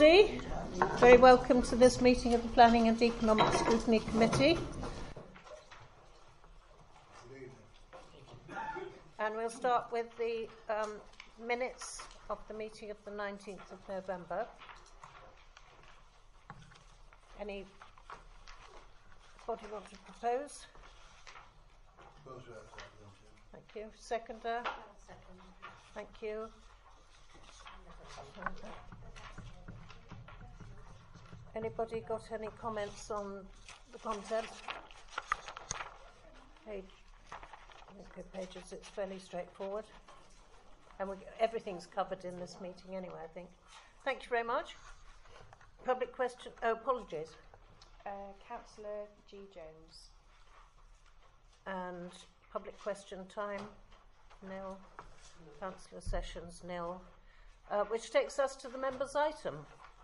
everybody. Very welcome to this meeting of the Planning and Economic Scrutiny Committee. And we'll start with the minutes of the meeting of the 19th of November. Anybody want to propose? Thank you. Seconder? Second. Thank you. Anybody got any comments on the content? Pages, it's fairly straightforward. And everything's covered in this meeting anyway, I think. Thank you very much. Public question, apologies. Councillor G. Jones. And public question time, nil. Councillor Sessions, nil. Which takes us to the members' item.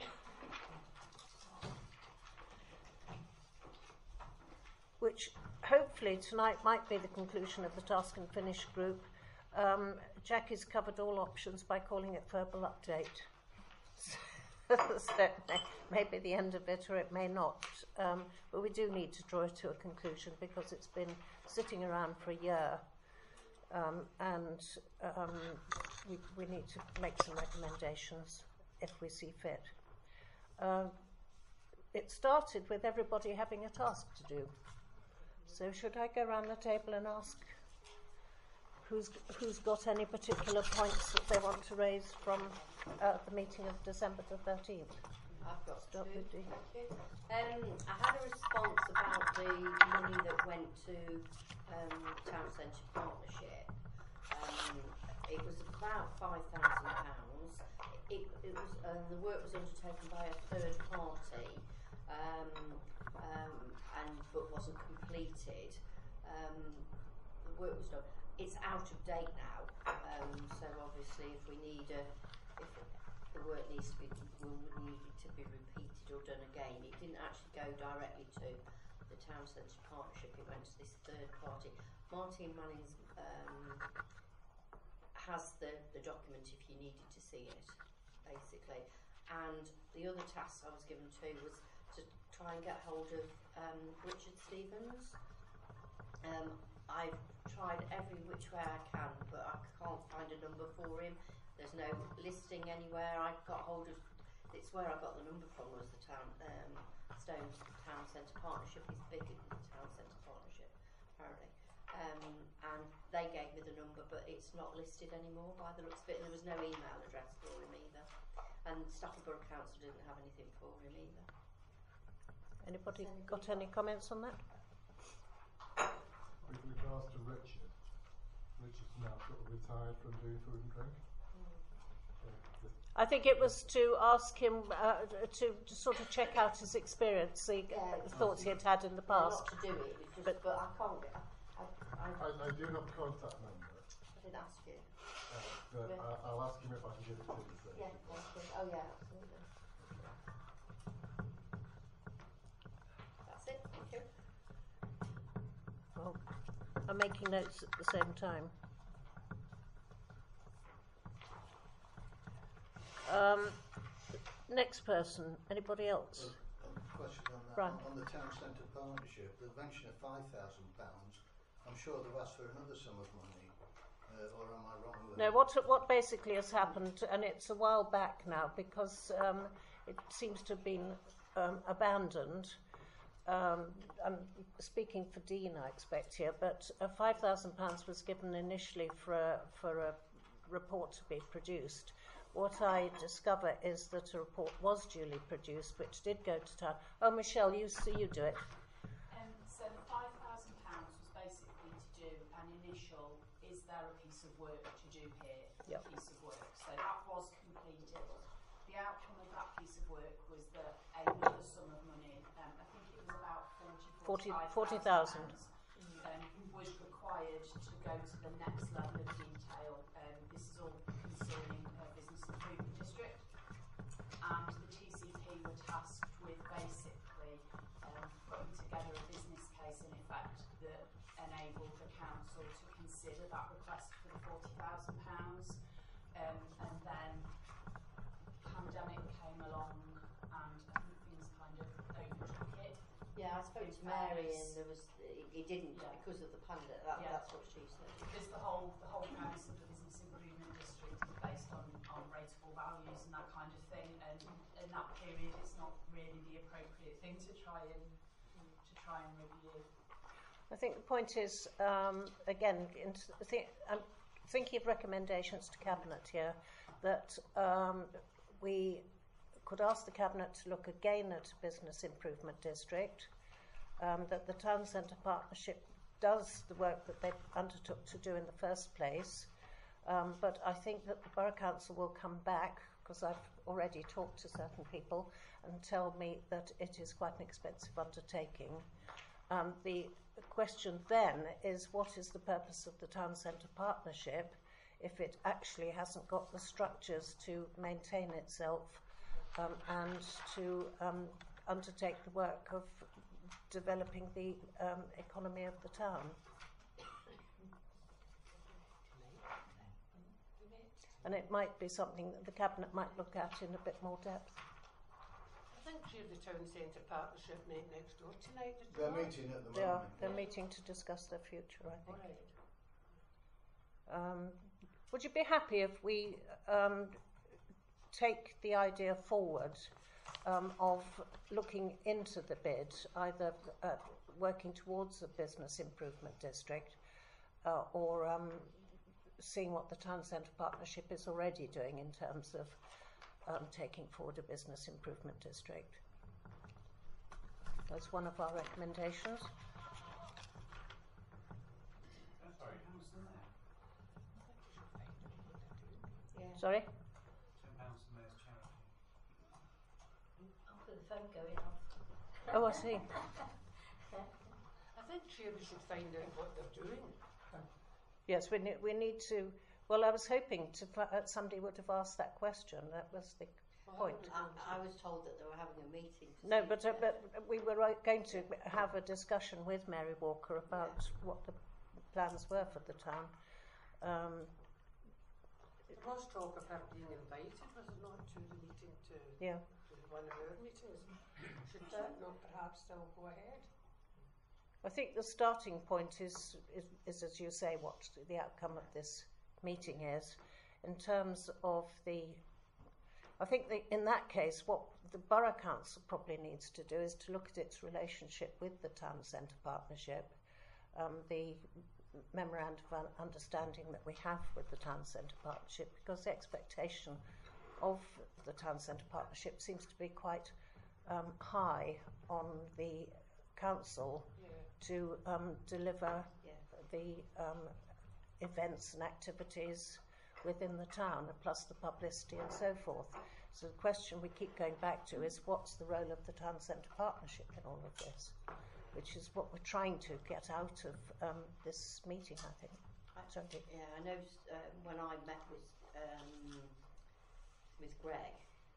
Which hopefully tonight might be the conclusion of the task and finish group. Jackie's covered all options by calling it verbal update. So it may be the end of it or it may not. But we do need to draw it to a conclusion because it's been sitting around for a year. We need to make some recommendations if we see fit. It started with everybody having a task to do. So should I go around the table and ask who's got any particular points that they want to raise from the meeting of December the 13th? I've got two. Thank you. I had a response about the money that went to Town Centre Partnership. It was about £5,000. It was the work was undertaken by a third party, but wasn't completed. The work was done. It's out of date now, so obviously if the work needs to be, will need to be repeated or done again. It didn't actually go directly to the Town Centre Partnership. It went to this third party. Martin Mannings has the document if you needed to see it, basically. And the other task I was given to was to try and get hold of Richard Stevens. I've tried every which way I can, but I can't find a number for him. There's no listing anywhere. I got hold of, it's where I got the number from, was the Stones Town Centre Partnership. He's bigger than the Town Centre Partnership, apparently. And they gave me the number, but it's not listed anymore by the looks of it. There was no email address for him either. And Stafford Borough Council didn't have anything for him either. Anybody got any comments on that? With regards to Richard's now sort of retired from doing food and drink. I think it was to ask him to sort of check out his experience, the thoughts he had in the past. Not to do it, but I can't get. I do have a contact number. I did ask you. But I'll ask him if I can give it to you. So yeah, oh yeah, absolutely. That's it, thank you. Well, I'm making notes at the same time. Next person, anybody else? Question on that. Right. On the Town Centre Partnership, the mention of £5,000, I'm sure they've asked for another sum of money, or am I wrong with No, what basically has happened, and it's a while back now, because it seems to have been abandoned. I'm speaking for Dean, I expect here, but £5,000 was given initially for a report to be produced. What I discover is that a report was duly produced, which did go to town. Oh, Michelle, you do it. So the £5,000 was basically to do an initial, is there a piece of work to do here? Yep. Piece of work. So that was completed. The outcome of that piece of work was that another sum of money, I think it was about £40,000, was required to go to the next level of detail. This is all concerning Business Improvement District, and the TCP were tasked with basically putting together a business case in effect that enabled the council to consider that request for the £40,000, and then pandemic came along spoke to in Mary fairness, and there was he didn't Yeah. because of the pandemic. Yeah. That's what she said. because the whole premise of the business improvement district is based on rateable values and that kind of thing, and in that period it's not really the appropriate thing to try and review. I think the point is, again, I'm thinking of recommendations to Cabinet here, that we could ask the Cabinet to look again at Business Improvement District, that the Town Centre Partnership does the work that they undertook to do in the first place, but I think that the Borough Council will come back, because I've already talked to certain people, and tell me that it is quite an expensive undertaking. The question then is, what is the purpose of the Town Centre Partnership if it actually hasn't got the structures to maintain itself and to undertake the work of developing the economy of the town? And it might be something that the Cabinet might look at in a bit more depth. I think the Town Centre Partnership meet next door tonight. They're meeting at the They are. moment. They're meeting to discuss their future, I think. Alright. Would you be happy if we take the idea forward of looking into the bid, either working towards a business improvement district or seeing what the Town Centre Partnership is already doing in terms of taking forward a business improvement district? That's one of our recommendations. Yeah. Sorry? £10 for Mayor's Charity. I'll put the phone going off. Oh, I see. I think we should find out what they're doing. Yes, we need to. Well, I was hoping somebody would have asked that question. That was the point. I was told that they were having a meeting. No, but we were going to have a discussion with Mary Walker about what the plans were for the town. There was talk of her being invited, was it not, to the meeting, to one of our meetings? Should that not perhaps still go ahead? I think the starting point is, as you say, what the outcome of this meeting is. In terms of I think in that case, what the Borough Council probably needs to do is to look at its relationship with the Town Centre Partnership, the memorandum of understanding that we have with the Town Centre Partnership, because the expectation of the Town Centre Partnership seems to be quite high on the council to deliver the events and activities within the town, plus the publicity and so forth. So the question we keep going back to is, what's the role of the Town Centre Partnership in all of this? Which is what we're trying to get out of this meeting, I think. Sorry. Yeah, I know when I met with Greg,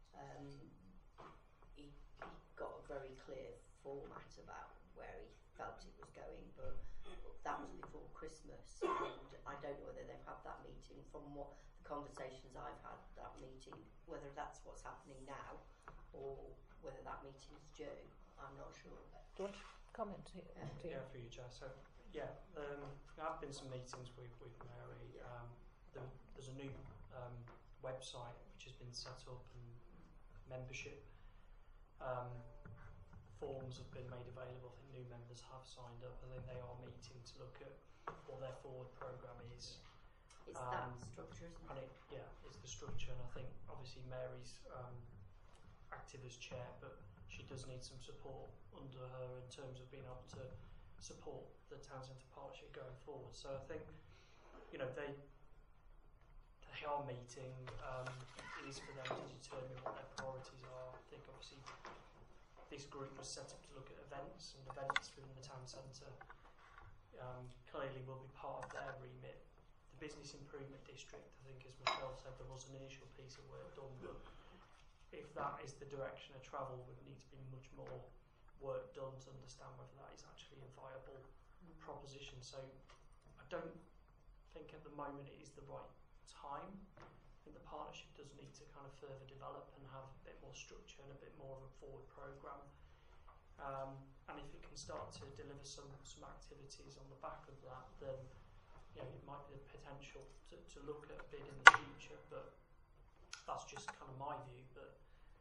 he got a very clear format about where he felt it was going, but that was before Christmas, and I don't know whether they've had that meeting. From what the conversations I've had, that meeting, whether that's what's happening now or whether that meeting is due, I'm not sure. Do you want to comment? Yeah, for you, Jess. So, there have been some meetings with Mary. There's a new website which has been set up, and membership forms have been made available. I think new members have signed up. I think they are meeting to look at what their forward programme is. It's that structure, isn't it? And it's the structure, and I think obviously Mary's active as chair, but she does need some support under her in terms of being able to support the Town Centre Partnership going forward. So I think, they are meeting. It is for them to determine what their priorities are. I think obviously this group was set up to look at events, and events within the town centre clearly will be part of their remit. The business improvement district, I think, as Michelle said, there was an initial piece of work done, but if that is the direction of travel, would need to be much more work done to understand whether that is actually a viable proposition. So I don't think at the moment it is the right time. I think the partnership does need to kind of further develop and have a bit more structure and a bit more of a forward programme. and if it can start to deliver some activities on the back of that, then it might be the potential to look at a bid in the future. But that's just kind of my view. But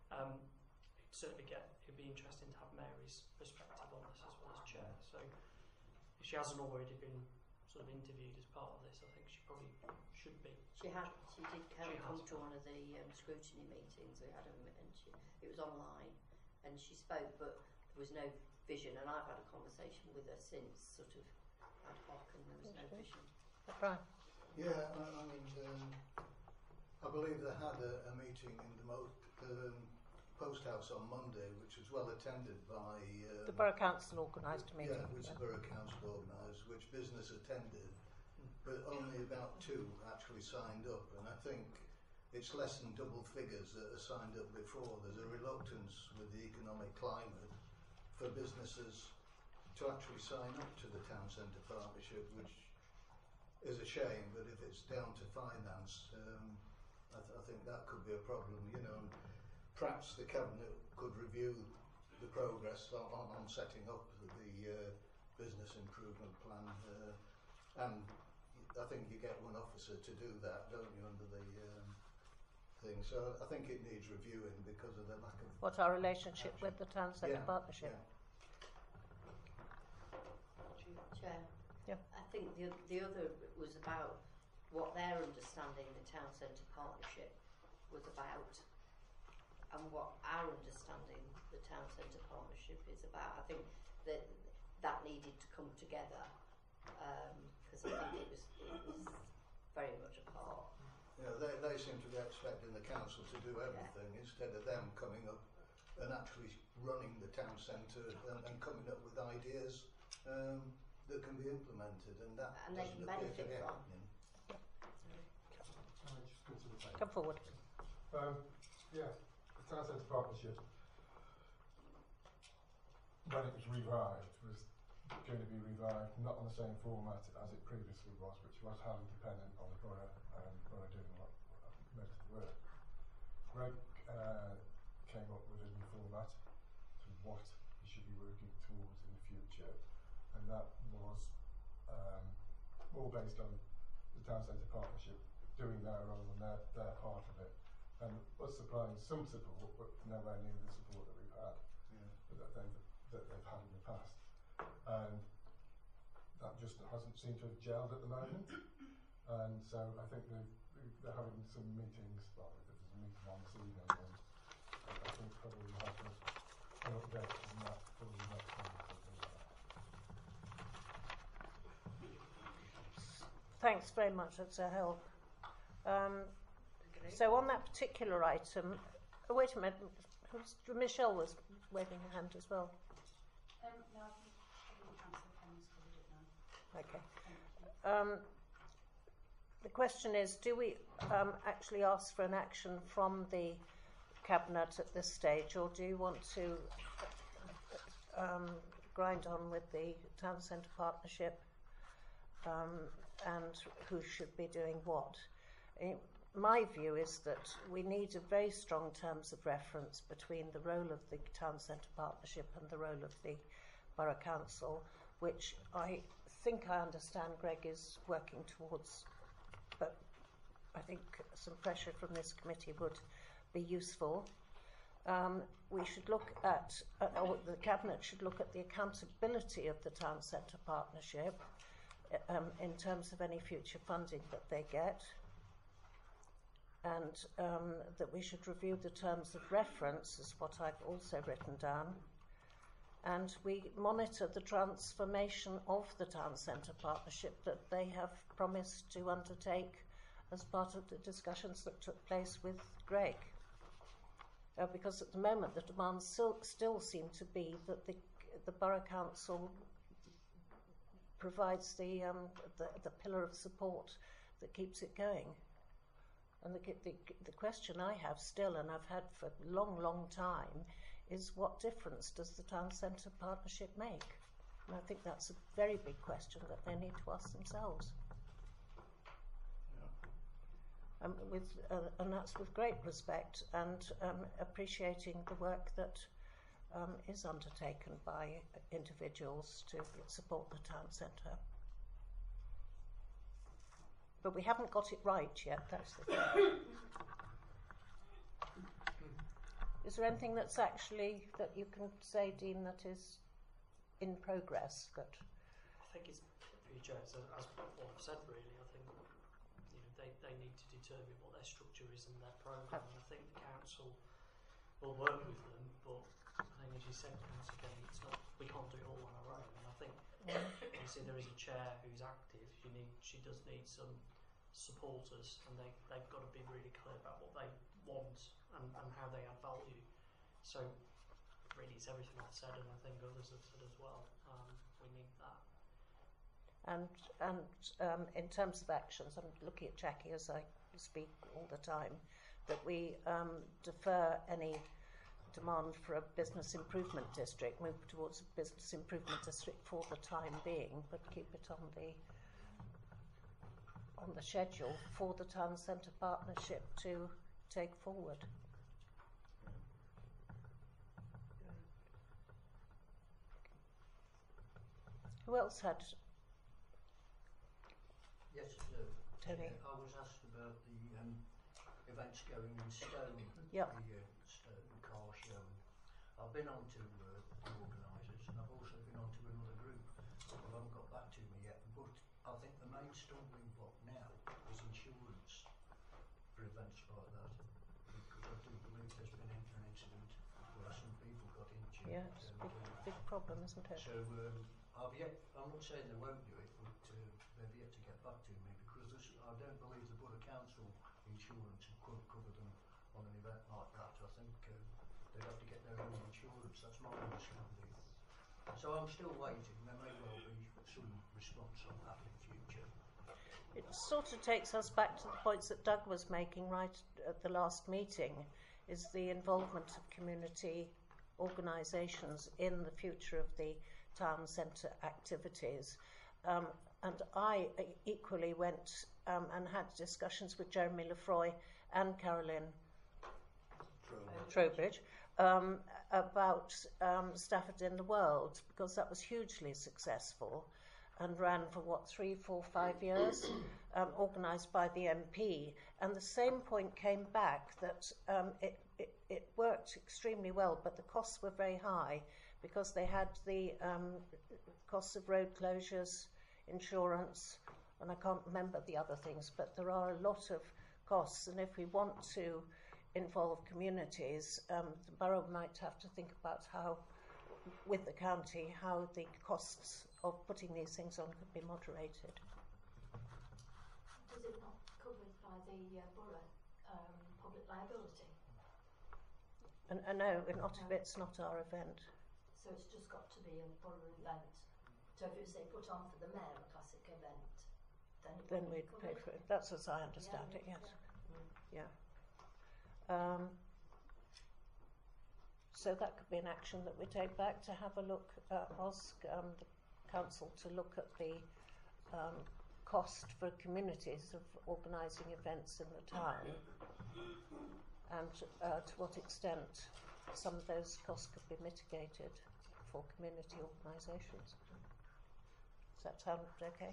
it'd be interesting to have Mary's perspective on this as well as Chair. So if she hasn't already been sort of interviewed as part of this, I think she probably should be. She did come to one of the scrutiny meetings we had, and it was online, and she spoke, but there was no vision. And I've had a conversation with her since, sort of ad hoc, and there was no vision. Right. Yeah, I mean, I believe they had a meeting in the Post House on Monday, which was well attended by the Borough Council organised a meeting. Yeah, which the Borough Council organised, which business attended, but only about 2 actually signed up. And I think it's less than double figures that are signed up before. There's a reluctance with the economic climate for businesses to actually sign up to the Town Centre Partnership, which is a shame. But if it's down to finance, I think that could be a problem. Perhaps the Cabinet could review the progress on setting up the business improvement plan, and I think you get one officer to do that, don't you, under the thing. So I think it needs reviewing because of the lack of... What our relationship with the Town Centre Partnership? Chair? Yeah. I think the other was about what their understanding the Town Centre Partnership was about, and what our understanding the Town Centre Partnership is about. I think that needed to come together, because I think it was very much apart. They seem to be expecting the council to do everything instead of them coming up and actually running the town centre and coming up with ideas that can be implemented, and that they doesn't can appear to benefit be from. happening. Can I just go to the side? Come forward. Yeah, the Town Centre Partnership, when it was revived, was going to be revived not on the same format as it previously was, which was highly dependent on the borough doing most of the work. Greg came up with a new format to what we should be working towards in the future, and that was more based on the Town Centre Partnership doing their role and their part of it, and us supplying some support, but nowhere near the support that we've had, that they've had in the past. And that just hasn't seemed to have gelled at the moment. And so I think they're having some meetings. Well, there's a meeting on this evening, and I think probably we'll have an update on that for the next time. Thanks very much, that's a help. So on that particular item, wait a minute, Michelle was waving her hand as well. No, I think Councillor Penny's covered it now. Okay. The question is, do we actually ask for an action from the Cabinet at this stage, or do you want to grind on with the Town Centre Partnership and who should be doing what? My view is that we need a very strong terms of reference between the role of the Town Centre Partnership and the role of the Borough Council, which I think I understand Greg is working towards, but I think some pressure from this committee would be useful. We should look at, or the Cabinet should look at the accountability of the Town Centre Partnership in terms of any future funding that they get, and that we should review the terms of reference, is what I've also written down, and we monitor the transformation of the Town Centre Partnership that they have promised to undertake as part of the discussions that took place with Greg. Because at the moment the demands still seem to be that the Borough Council provides the pillar of support that keeps it going. And the question I have still, and I've had for a long time, is what difference does the Town Centre Partnership make? And I think that's a very big question that they need to ask themselves. And that's with great respect and appreciating the work that is undertaken by individuals to support the town centre. But we haven't got it right yet, that's the thing. Is there anything that's actually, that you can say, Dean, that is in progress? That I think it's pretty as what I've said, really. I think they need to determine what their structure is and their programme. And I think the council will work with them, but I think, as you said, Councillor Kenny, we can't do it all on our own. And I think obviously there is a chair who's active. She does need some supporters, and they've got to be really clear about what they want and how they add value. So really, it's everything I've said, and I think others have said as well. We need that. And in terms of actions, I'm looking at Jackie as I speak all the time, that we defer any demand for a business improvement district, move towards a business improvement district for the time being, but keep it on the schedule for the town centre partnership to take forward. Who else had? Yes, Tony. I was asked about the events going in Stone, Yep. the Stone car show. I've been on to the organisers, and I've also been on to another group who haven't got back to me yet, but I think the main stumbling block now is insurance for events like that, because I do believe there's been an incident where some people got injured. Yeah, it's a big problem, isn't it? So I'm not saying they won't do it, but they've yet to get back to me, because I don't believe the Borough Council insurance could cover them on an event like that. I think they'd have to get their own insurance, that's my understanding. So I'm still waiting, there may well be some response on that in future. It sort of takes us back to the points that Doug was making right at the last meeting, is the involvement of community organisations in the future of the town centre activities. And I equally went and had discussions with Jeremy Lefroy and Caroline Trowbridge about Stafford in the World, because that was hugely successful and ran for 3, 4, 5 years, organised by the MP. And the same point came back, that it worked extremely well, but the costs were very high, because they had the costs of road closures, insurance, and I can't remember the other things, but there are a lot of costs, and if we want to involve communities, the borough might have to think about how, with the county, how the costs of putting these things on could be moderated. Is it not covered by the borough public liability? And no, it's not our event. So it's just got to be a borough event. So if it was, say, put on for the mayor, a classic event, then we'd pay for it. That's as I understand it, yes. Yeah. So that could be an action that we take back, to have a look, ask the council to look at the cost for communities of organising events in the town, and to what extent some of those costs could be mitigated for community organisations. Does that sound okay?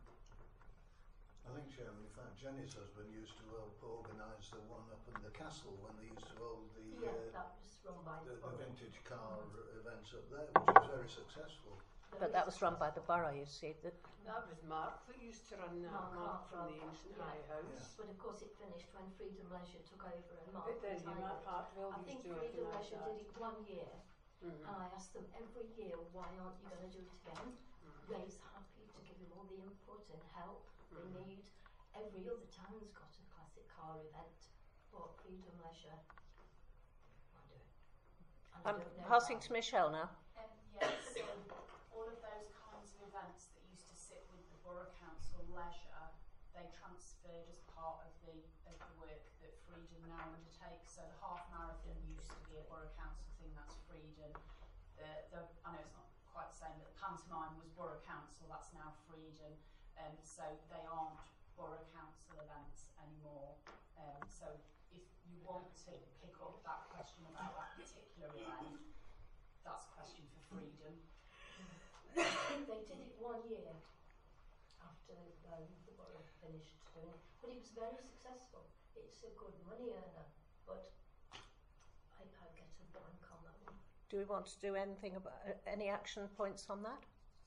I think, Chairman, in fact, Jenny's husband used to help organise the one up in the castle when they used to hold the that was run by the vintage car events up there, which was very successful. But that was run by the borough, you see. That was Mark that used to run that, Mark from the ancient High House. Yeah. But of course it finished when Freedom Leisure took over, and Mark Mark Hartwell I think used to Freedom organise Leisure that. did it 1 year, and I asked them every year, why aren't you going to do it again? Ray's happy to give him all the input and help they need. Every other town's got a classic car event, but Freedom Leisure won't do it. And I I'm don't know passing why. to Michelle now. Yes, so all of those kinds of events that used to sit with the Borough Council Leisure, they transferred as part of the work that Freedom now undertakes. So the half marathon used to be a Borough Council thing, that's Freedom. I know it's not quite the same, but the pantomime was Borough Council, that's now Freedom. So they aren't Borough Council events anymore. So if you want to pick up that question about that particular event, that's a question for freedom. They did it 1 year after the borough finished doing it, but it was very successful. It's a good money earner, but I get a blank on that one. Do we want to do anything about any action points on that?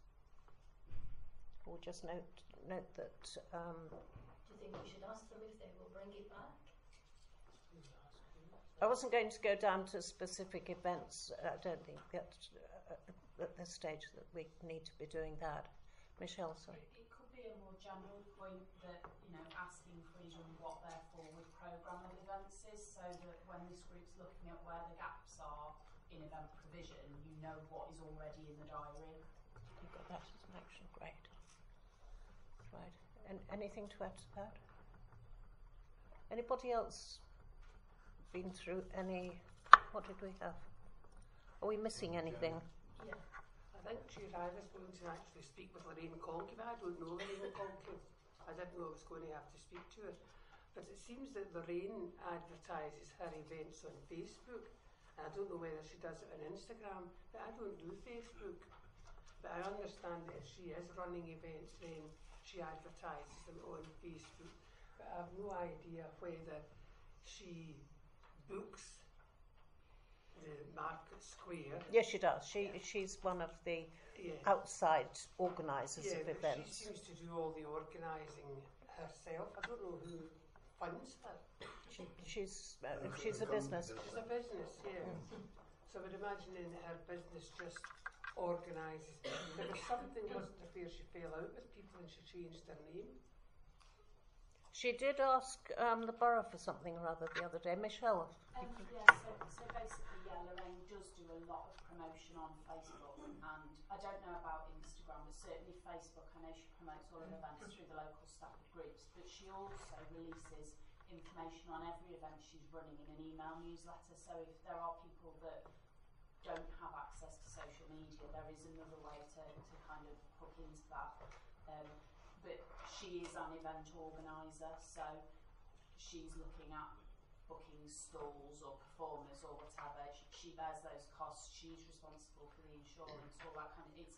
Or just note that. Do you think we should ask them if they will bring it back? I wasn't going to go down to specific events. I don't think that at this stage that we need to be doing that. Michelle, sorry. It could be a more general point that, asking Freedom what their forward programme of events is, so that when this group's looking at where the gaps are in event provision, you know what is already in the diary. You've got that as an action, great. Right. And anything to add to that? Anybody else been through any? What did we have? Are we missing anything? Yeah. I think Chair was going to actually speak with Lorraine Conkey, but I don't know Lorraine Conkey. I didn't know I was going to have to speak to her. But it seems that Lorraine advertises her events on Facebook. I don't know whether she does it on Instagram, but I don't do Facebook. But I understand that if she is running events, then she advertises them on Facebook. But I have no idea whether she books the Market Square. Yes, she does. She's one of the outside organisers of events. She seems to do all the organising herself. I don't know who funds her. She's a business. She's a business, yeah. So I would imagine in her business just organises. There was something, wasn't there, where she fell out with people and she changed her name? She did ask the borough for something or other the other day. Michelle? So basically, Lorraine does do a lot of promotion on Facebook, and I don't know about Instagram, but certainly Facebook, I know she promotes all of her events through the local Stafford groups, but she also releases information on every event she's running in an email newsletter, so if there are people that don't have access to social media, there is another way to kind of hook into that. But she is an event organiser, so she's looking at booking stalls or performers or whatever. She bears those costs. She's responsible for the insurance, all that kind of. It's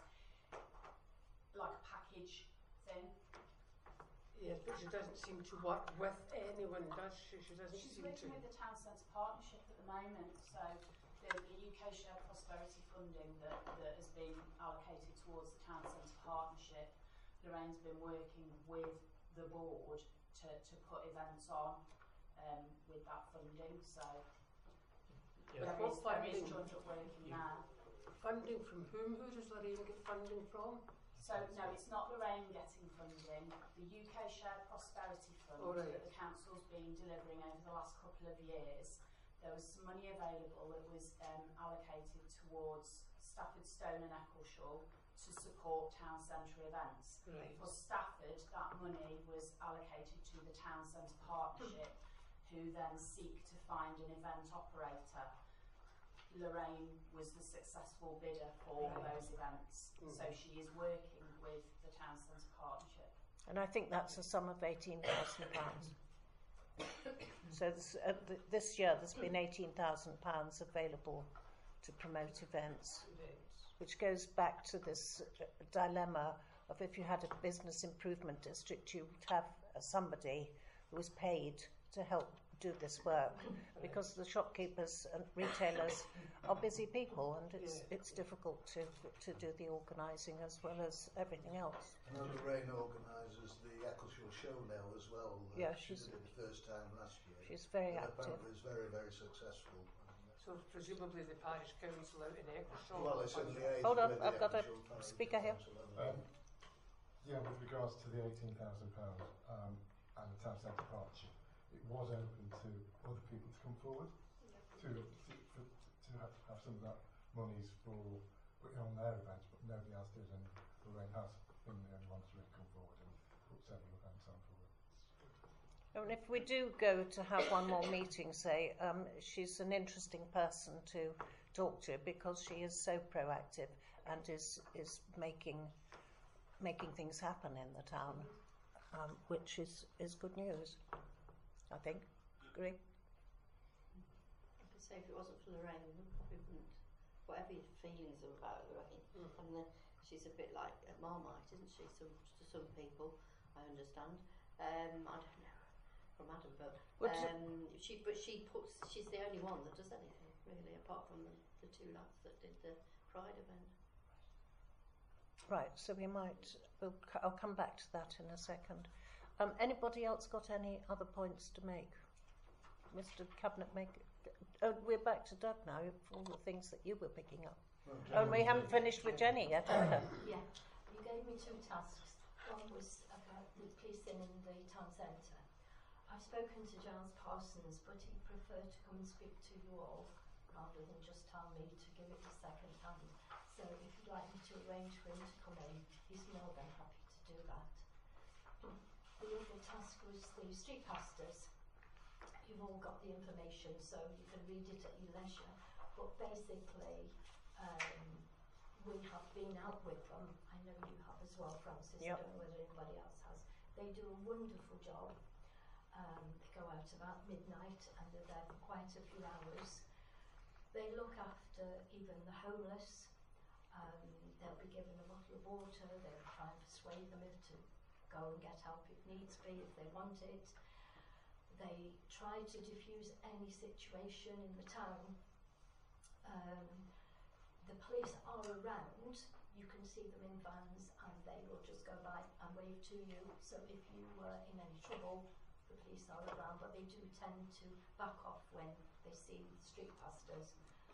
like a package thing. Yes, but she doesn't seem to work with anyone, does she? She doesn't She's seem working to. with the Town Centre Partnership at the moment, so the UK Share Prosperity funding that has been allocated towards the Town Centre Partnership, Lorraine's been working with the board to put events on with that funding, so there is joint up working now. Funding from whom? Who does Lorraine get funding from? So no, it's not Lorraine getting funding. The UK Share Prosperity Fund that the council's been delivering over the last couple of years, there was some money available that was allocated towards Stafford, Stone and Eccleshall to support town centre events. Right. For Stafford, that money was allocated to the Town Centre Partnership, who then seek to find an event operator. Lorraine was the successful bidder for those events, so she is working with the Town Centre Partnership. And I think that's a sum of £18,000. So this year there's been £18,000 available to promote events, which goes back to this dilemma of if you had a business improvement district, you would have somebody who was paid to help do this work, because the shopkeepers and retailers are busy people, and it's difficult to do the organising as well as everything else. I know Lorraine organises the Eccleshall Show now as well. She did it the first time last year. She's very active. Apparently it's very, very successful. So presumably the parish council out in Eccleshall. Well, it's in the Hold on, I've got a speaker here. Yeah, with regards to the £18,000 and the Town Centre Partnership, it was open to other people to come forward to have some of that monies for putting on their events, but nobody else did, and Lorraine has been the only one to really come forward and put several events on forward. And if we do go to have one more meeting, say, she's an interesting person to talk to, because she is so proactive and is making things happen in the town, which is good news, I think. Agree? I could say if it wasn't for Lorraine, we probably wouldn't, whatever very feelings about Lorraine, and she's a bit like a Marmite, isn't she? To some people, I understand. I don't know from Adam, but she's the only one that does anything really, apart from the two lads that did the Pride event. Right, so I'll come back to that in a second. Anybody else got any other points to make? Mr. Cabinet Maker? Oh, we're back to Doug now for all the things that you were picking up. And we haven't finished with Jenny yet either. Yeah, you gave me two tasks. One was about the policing in the town centre. I've spoken to Giles Parsons, but he'd prefer to come and speak to you all rather than just tell me to give it a second hand. So if you'd like me to arrange for him to come in, he's more than happy to do that. The other task was the street pastors. You've all got the information, so you can read it at your leisure. But basically, we have been out with them. I know you have as well, Francis. Yep. I don't know whether anybody else has. They do a wonderful job. They go out about midnight and they're there for quite a few hours. They look after even the homeless. They'll be given a bottle of water. They'll try and persuade them to go and get help if needs be, if they want it. They try to diffuse any situation in the town. The police are around. You can see them in vans and they will just go by and wave to you. So if you were in any trouble, the police are around, but they do tend to back off when they see street pastors.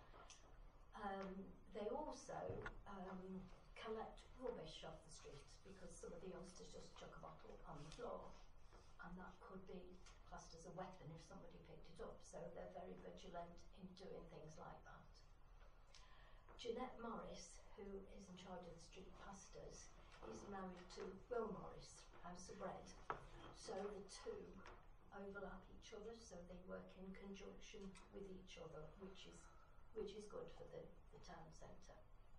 They also collect rubbish off the street because some of the youngsters just chuck a bottle on the floor, and that could be classed as a weapon if somebody picked it up. So they're very vigilant in doing things like that. Jeanette Morris, who is in charge of the street pastors, is married to Will Morris, House of Bread. So the two overlap each other, so they work in conjunction with each other, which is good for the town centre.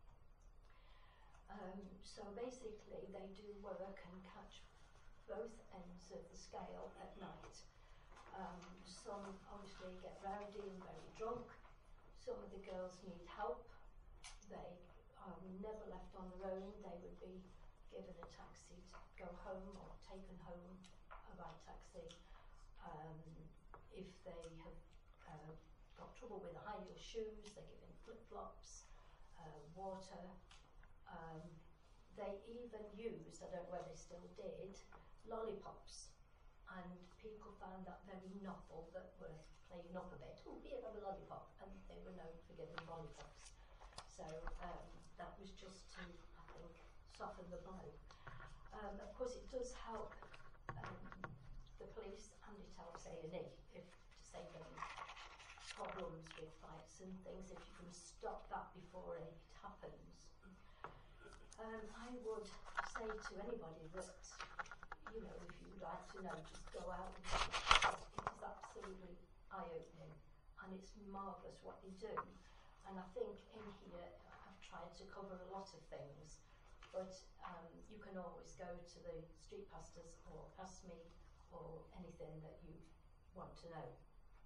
So basically they do work and catch both ends of the scale at night. Some obviously get rowdy and very drunk. Some of the girls need help. They are never left on their own. They would be given a taxi to go home or taken home by taxi. If they have got trouble with high heel shoes, they're given flip-flops, water. They even used, I don't know whether they still did, lollipops. And people found that very novel, that were playing up a bit. Oh, here, have a lollipop. And they were known for giving lollipops. So that was just to, I think, soften the blow. Of course, it does help the police, and it helps A&E to save any problems with fights and things, if you can stop that before it happens. I would say to anybody that, you know, if you'd like to know, just go out and it is absolutely eye-opening, and it's marvellous what they do. And I think in here I've tried to cover a lot of things, but you can always go to the street pastors or ask me or anything that you want to know.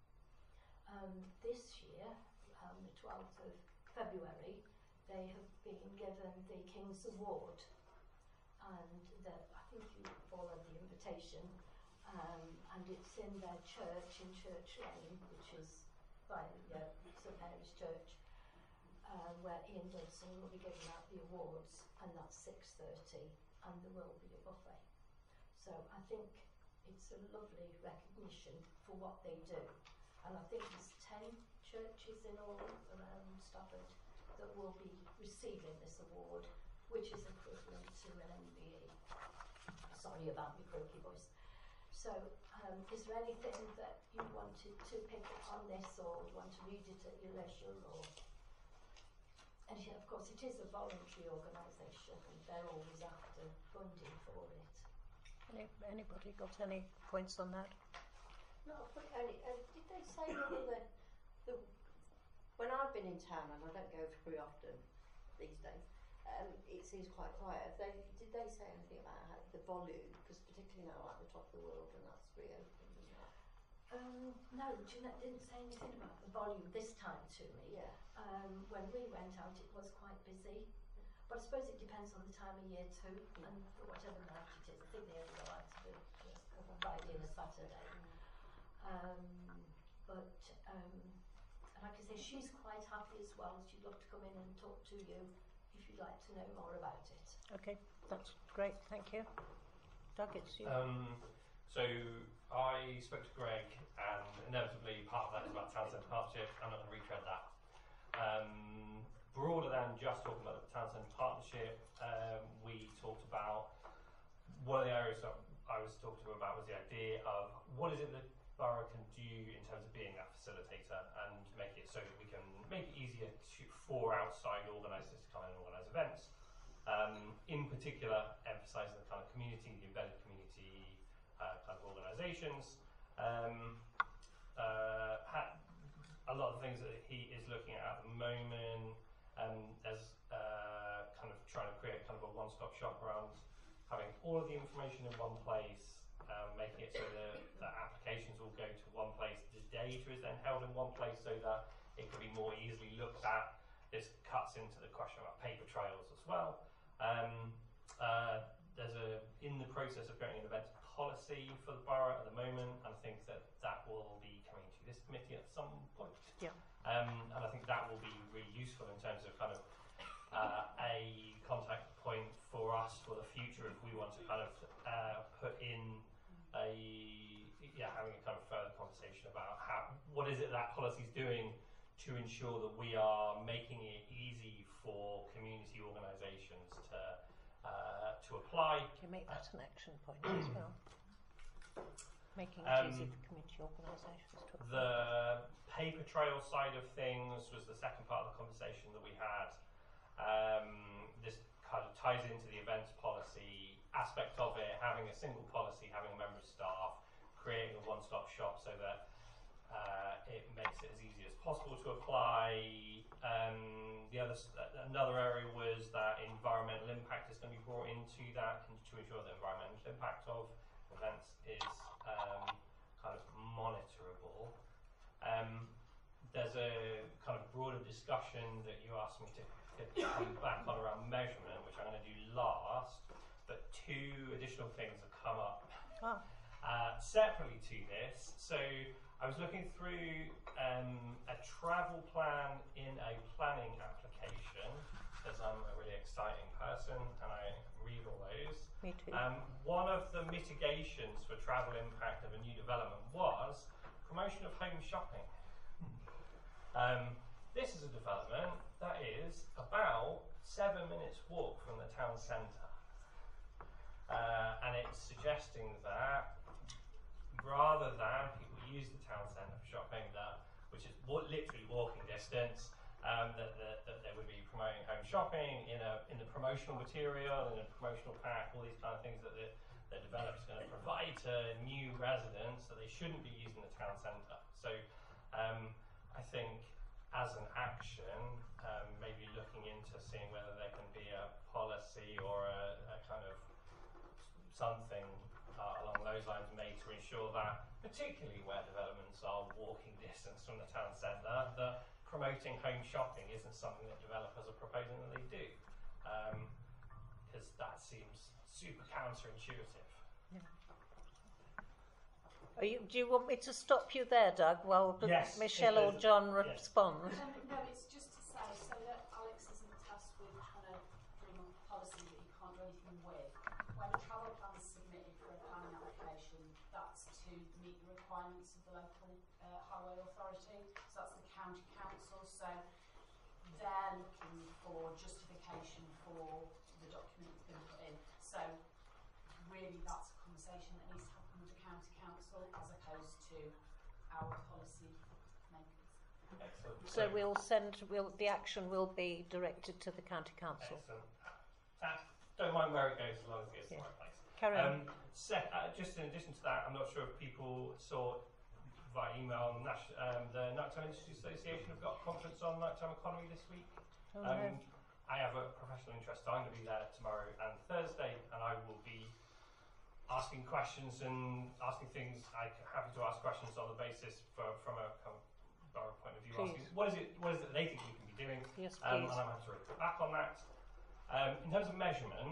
This year, the 12th of February, they have been given the King's Award, and I think you followed the invitation, and it's in their church in Church Lane, which is by St Mary's Church, where Ian Dodson will be giving out the awards, and that's 6:30, and there will be a buffet. So I think it's a lovely recognition for what they do, and I think there's 10 churches in all around Stafford that will be receiving this award, which is equivalent to an MBE. Sorry about my croaky voice. So, is there anything that you wanted to pick up on this, or you want to read it at your leisure, or? And of course, it is a voluntary organisation, and they're always after funding for it. Anybody got any points on that? Not a quick, did they say whether when I've been in town, and I don't go very often these days, it seems quite quiet. Did they say anything about the volume? Because particularly now, like the Top of the World, and that's reopened and that. No, Jeanette didn't say anything about the volume this time to me. Yeah. When we went out, it was quite busy. But I suppose it depends on the time of year too, and for whatever night it is. I think they only like to do a Friday and a Saturday. And like I say, she's quite happy as well. She'd love to come in and talk to you if you'd like to know more about it. Okay, that's great. Thank you. Doug, it's you. So I spoke to Greg, and inevitably part of that is about Town Centre Partnership. I'm not going to retread that. Broader than just talking about the Town Centre Partnership, we talked about one of the areas that I was talking to him about was the idea of what is it that Borough can do in terms of being that facilitator and make it so that we can make it easier for outside organisers to come in and organise events. In particular, emphasising the kind of community, the embedded community kind of organisations. A lot of the things that he is looking at the moment, as kind of trying to create kind of a one-stop shop around having all of the information in one place, making it so that the applications all go to one place. The data is then held in one place so that it can be more easily looked at. This cuts into the question about paper trails as well. There's in the process of creating an events policy for the borough at the moment, and I think that will be coming to this committee at some point. Yeah. And I think that will be really useful in terms of kind of a contact point for us for the future if we want to kind of put in having a kind of further conversation about what is it that policy is doing to ensure that we are making it easy for community organisations to apply. Can you make that an action point as well? Making it easy for community organisations to apply. The paper trail side of things was the second part of the conversation that we had. This kind of ties into the events policy aspect of it, having a single policy, having a member of staff, creating a one-stop shop so that it makes it as easy as possible to apply. Another area was that environmental impact is going to be brought into that, and to ensure that environmental impact of events is kind of monitorable. There's a kind of broader discussion that you asked me to come back on around measurement, which I'm going to do last, but two additional things have come up separately to this. So I was looking through a travel plan in a planning application, because I'm a really exciting person and I read all those. Me too. One of the mitigations for travel impact of a new development was promotion of home shopping. This is a development that is about 7 minutes walk from the town centre, and it's suggesting that rather than people use the town centre for shopping, which is literally walking distance, that they would be promoting home shopping in the promotional material, in a promotional pack, all these kind of things that the developer's going to provide to new residents, that they shouldn't be using the town centre. So I think as an action, maybe looking into seeing whether there can be a policy or a kind of something along those lines made to ensure that, particularly where developments are walking distance from the town centre, that promoting home shopping isn't something that developers are proposing that they do, because that seems super counterintuitive. Yeah. Do you want me to stop you there, Doug, while Yes, Michelle or John respond? No, it's just to say, so that Alex isn't tasked with trying to dream up a policy that he can't do anything with. When a travel plan is submitted for a planning application, that's to meet the requirements of the local highway authority, so that's the county council, so they're looking for justification for the document that's been put in. So really that's a conversation that needs to happen with the county council as opposed to our policy makers. Excellent. So the action will be directed to the county council. Excellent. Don't mind where it goes as long as it gets to the right place. Carry on. Just in addition to that, I'm not sure if people saw via email, the Nighttime Industry Association have got a conference on nighttime economy this week. Oh, no. I have a professional interest, so I'm going to be there tomorrow and Thursday, and I will be asking questions and asking things. I'm happy to ask questions on the basis from a kind of borough point of view. Please. Asking what is it that they think we can be doing, Yes, and please. I'm happy to report back on that. In terms of measurement,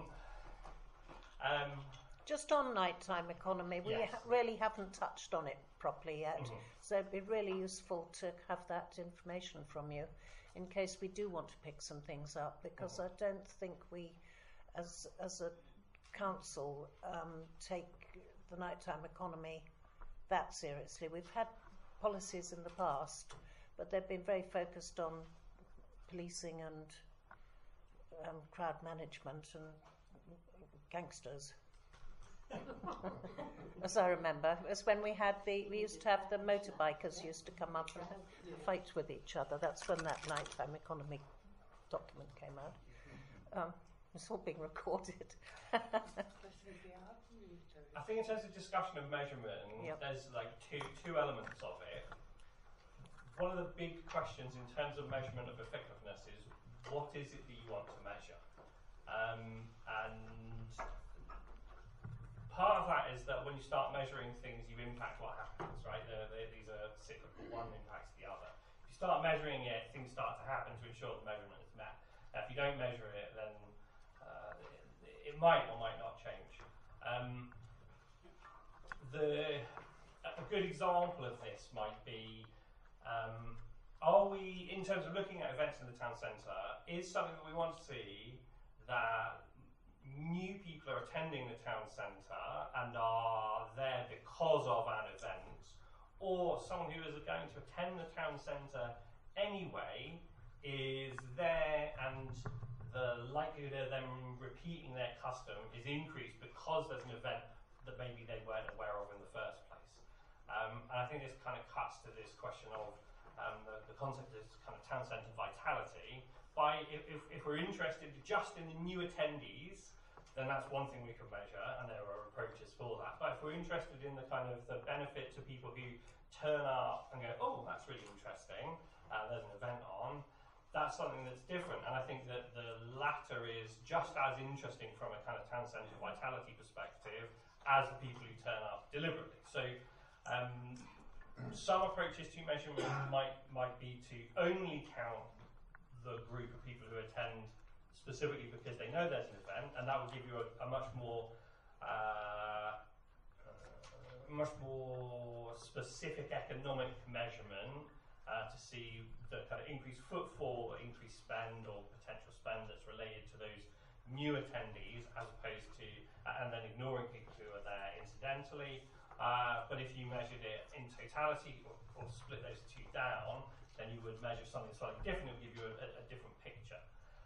Just on nighttime economy, we Yes. really haven't touched on it properly yet. Mhm. So it'd be really useful to have that information from you in case we do want to pick some things up, because I don't think we, as a council, take the nighttime economy that seriously. We've had policies in the past, but they've been very focused on policing and crowd management and gangsters. As I remember, it was when we used to have the motorbikers used to come up and fight with each other. That's when that nighttime economy document came out. It's all being recorded. I think in terms of discussion of measurement, Yep. there's like two elements of it. One of the big questions in terms of measurement of effectiveness is what is it that you want to measure? And part of that is that when you start measuring things, you impact what happens, right? These are cyclical. One impacts the other. If you start measuring it, things start to happen to ensure the measurement is met. Now, if you don't measure it, then it might or might not change. A good example of this might be, are we, in terms of looking at events in the town centre, is something that we want to see that new people are attending the town centre and are there because of an event, or someone who is going to attend the town centre anyway is there and the likelihood of them repeating their custom is increased because there's an event that maybe they weren't aware of in the first place. And I think this kind of cuts to this question of the concept of this kind of town centre vitality. If we're interested just in the new attendees, then that's one thing we can measure, and there are approaches for that. But if we're interested in the kind of the benefit to people who turn up and go, oh, that's really interesting, there's an event on, that's something that's different. And I think that the latter is just as interesting from a kind of town centre vitality perspective as the people who turn up deliberately. So some approaches to measurement might be to only count the group of people who attend specifically because they know there's an event, and that will give you a much more specific economic measurement to see the kind of increased footfall or increased spend or potential spend that's related to those new attendees, as opposed to and then ignoring people who are there incidentally. But if you measured it in totality or split those two down, then you would measure something slightly different. It would give you a different picture.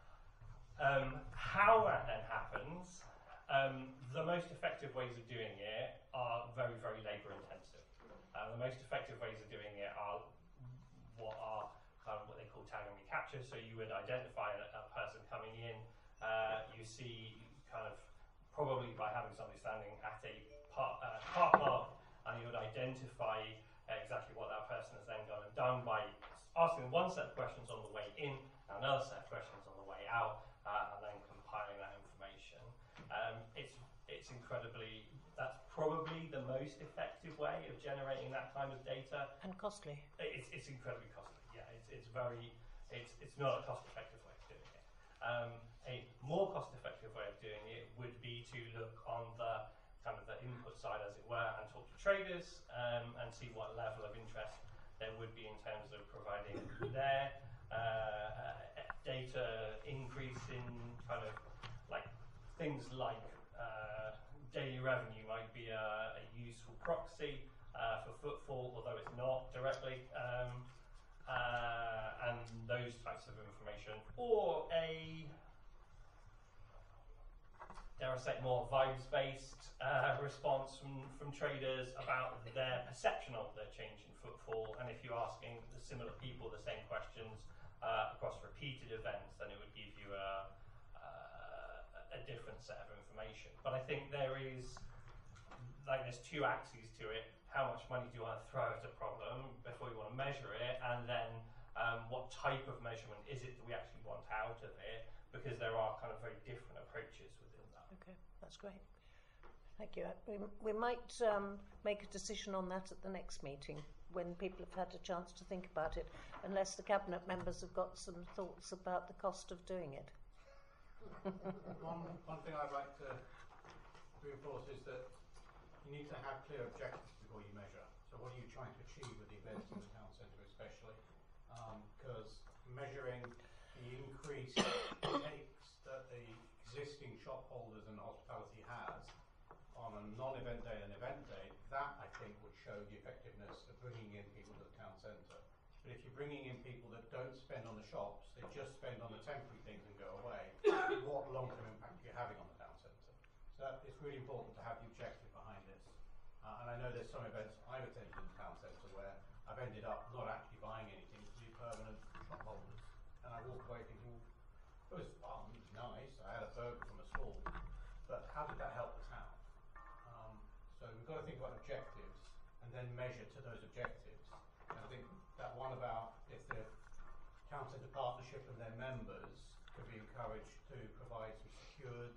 How that then happens, the most effective ways of doing it are very, very labour intensive. The most effective ways of doing it are what they call tag and recapture. So you would identify a person coming in, you see kind of probably by having somebody standing at a car park, and you would identify exactly what that person has then gone and done by asking one set of questions on the way in and another set of questions on the way out, and then compiling that information. It's incredibly, that's probably the most effective way of generating that kind of data. And costly. It's incredibly costly. Yeah, it's not a cost-effective way of doing it. A more cost-effective way of doing it would be to look on the kind of the input side, as it were, and talk to traders and see what level of interest there would be in terms of providing their data increase in kind of like things like daily revenue might be a useful proxy for footfall, although it's not directly, and those types of information, or a, dare I say, more vibes-based response from traders about their perception of the change in footfall. And if you're asking the similar people the same questions across repeated events, then it would give you a different set of information. But I think there's two axes to it. How much money do you want to throw at a problem before you want to measure it, and then what type of measurement is it that we actually want out of it, because there are kind of very different approaches within that. Okay, that's great. Thank you. We might make a decision on that at the next meeting when people have had a chance to think about it, unless the Cabinet members have got some thoughts about the cost of doing it. One thing I'd like to reinforce is that you need to have clear objectives before you measure. So what are you trying to achieve with the events in the town centre especially? Because measuring the increased takes that the existing shop holders and hospitality has on a non-event day and event day, that I think would show the effectiveness of bringing in people to the town centre. But if you're bringing in people that don't spend on the shops, they just spend on the temporary things and go away, what long-term impact are you having on the town centre? So it's really important to have the objective behind this. And I know there's some events I've attended in the town centre where I've ended up not actually buying anything for the permanent shop holders. And I walk away thinking, well, it was fun, it was nice, I had a burger from a stall, but how did that help the town? So we've got to think about objectives and then measure to those objectives. And I think that one about if the town centre partnership and their members could be encouraged to provide some secured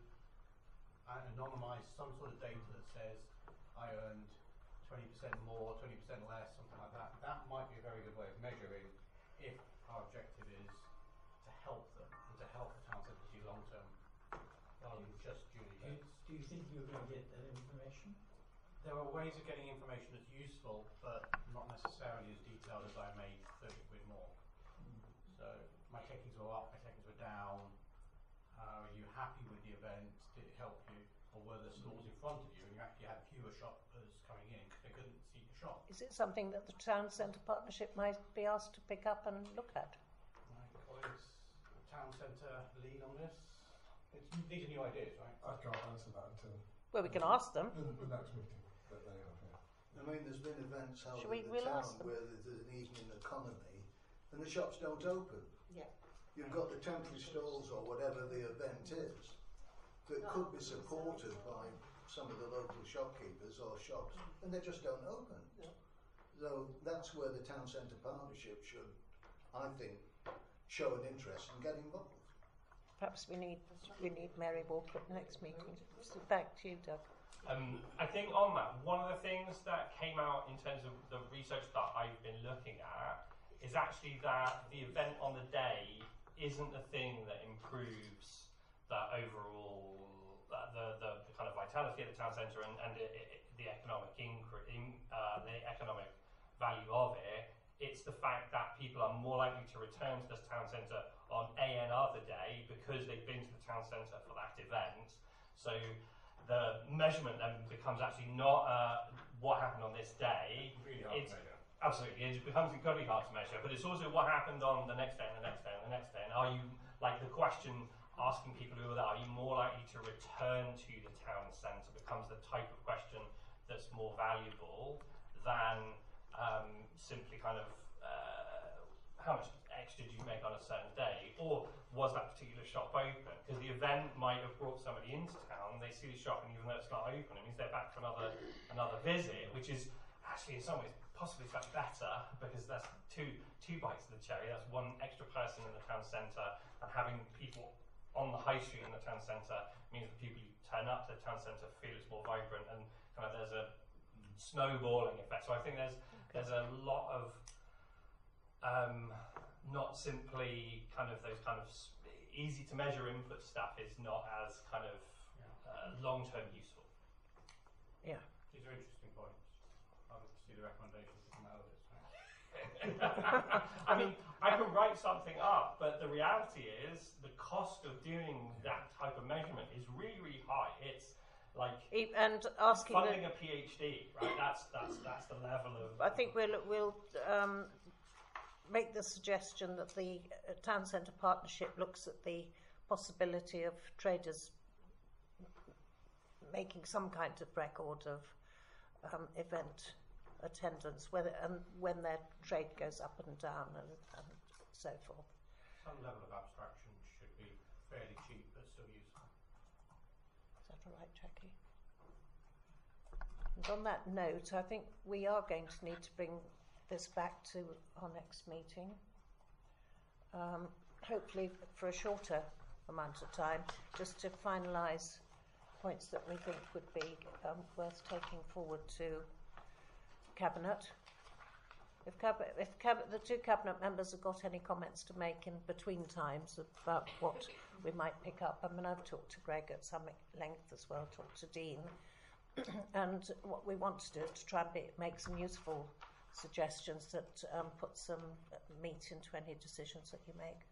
and anonymised some sort of data that says I earned 20% more, 20% less, something like that. That might be a very good way of measuring if our objective is to help them and to help the town centre be long term rather than just during events. Do you think you're going to get that information? There are ways of getting information that's useful, but not necessarily as detailed as I made 30 quid more. So my takings were up, my takings were down. Are you happy with the event? Did it help you? Or were there stalls in front of you and you actually had fewer shoppers coming in because they couldn't see the shop? Is it something that the Town Centre Partnership might be asked to pick up and look at? My colleagues, Town Centre lead on this. These are new ideas, right? I can't answer that until Well, we can ask them. the next meeting that they have here. I mean, there's been events held Shall in the we'll town ask them. where there's an evening economy and the shops don't open. Yeah. You've got the temporary stalls or whatever the event is that could be supported by some of the local shopkeepers or shops, and they just don't open. So that's where the Town Centre Partnership should, I think, show an interest and get involved. Perhaps we need Mary Walker at the next meeting. So back to you, Doug. I think on that, one of the things that came out in terms of the research that I've been looking at is actually that the event on the day isn't the thing that improves the overall, the kind of vitality of the town centre and the economic the economic value of it. It's the fact that people are more likely to return to this town centre on another day because they've been to the town centre for that event. So the measurement then becomes actually not what happened on this day. Really hard to measure. Absolutely, it becomes incredibly hard to measure, but it's also what happened on the next day and the next day and the next day. And are you, like the question asking people who are there, are you more likely to return to the town centre becomes the type of question that's more valuable than simply kind of how much extra did you make on a certain day, or was that particular shop open? Because the event might have brought somebody into town, they see the shop, and even though it's not open, it means they're back for another visit, which is actually in some ways possibly slightly better because that's two bites of the cherry. That's one extra person in the town centre, and having people on the high street in the town centre means that people who turn up to the town centre feel it's more vibrant, and kind of there's a snowballing effect. So I think there's a lot of not simply kind of those kind of easy to measure input stuff is not as kind of long term useful. Yeah. These are interesting points. I'll see the recommendations that come out of this. Right? I mean, I can write something up, but the reality is the cost of doing that type of measurement is really, really high. It's like and asking funding a PhD, right? That's the level of. I think we'll make the suggestion that the Town Centre Partnership looks at the possibility of traders making some kind of record of event attendance, whether and when their trade goes up and down and so forth. Some level of abstraction should be fairly cheap but still useful. Is that all right, Jackie? And on that note, I think we are going to need to bring this back to our next meeting, hopefully for a shorter amount of time, just to finalise points that we think would be worth taking forward to Cabinet. If the two Cabinet members have got any comments to make in between times about what we might pick up, I mean, I've talked to Greg at some length as well, talked to Dean, and what we want to do is to try and make some useful suggestions that put some meat into any decisions that you make.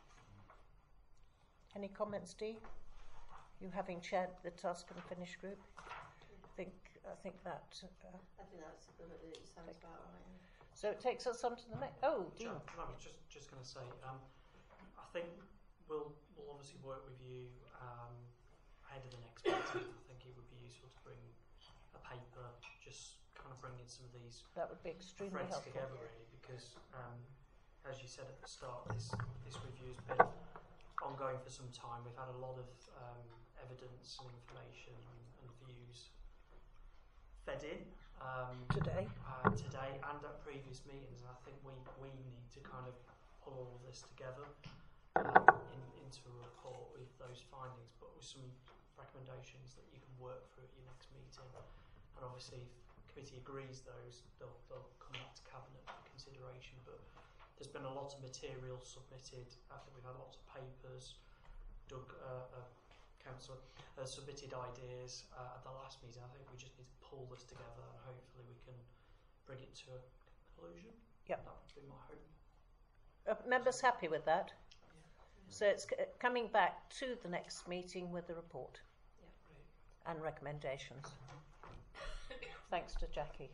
Any comments, Dee? You having chaired the Task and Finish group? I think that. I think that's good. It sounds about right. So it takes us on to the next. Oh, Dean. I was just going to say, I think we'll obviously work with you ahead of the next meeting. I think it would be useful to bring a paper, just kind of bringing some of these that would be extremely threads helpful together, really, because as you said at the start, this review's been ongoing for some time. We've had a lot of evidence and information and views fed in today and at previous meetings, and I think we need to kind of pull all of this together into a report with those findings, but with some recommendations that you can work through at your next meeting. And obviously, if the committee agrees those, they'll come back to Cabinet for consideration. But there's been a lot of material submitted. I think we've had lots of papers. Doug, Council, submitted ideas at the last meeting. I think we just need to pull this together and hopefully we can bring it to a conclusion. Yep. That would be my hope. Members happy with that? Yeah. So it's coming back to the next meeting with the report and recommendations. Thanks to Jackie.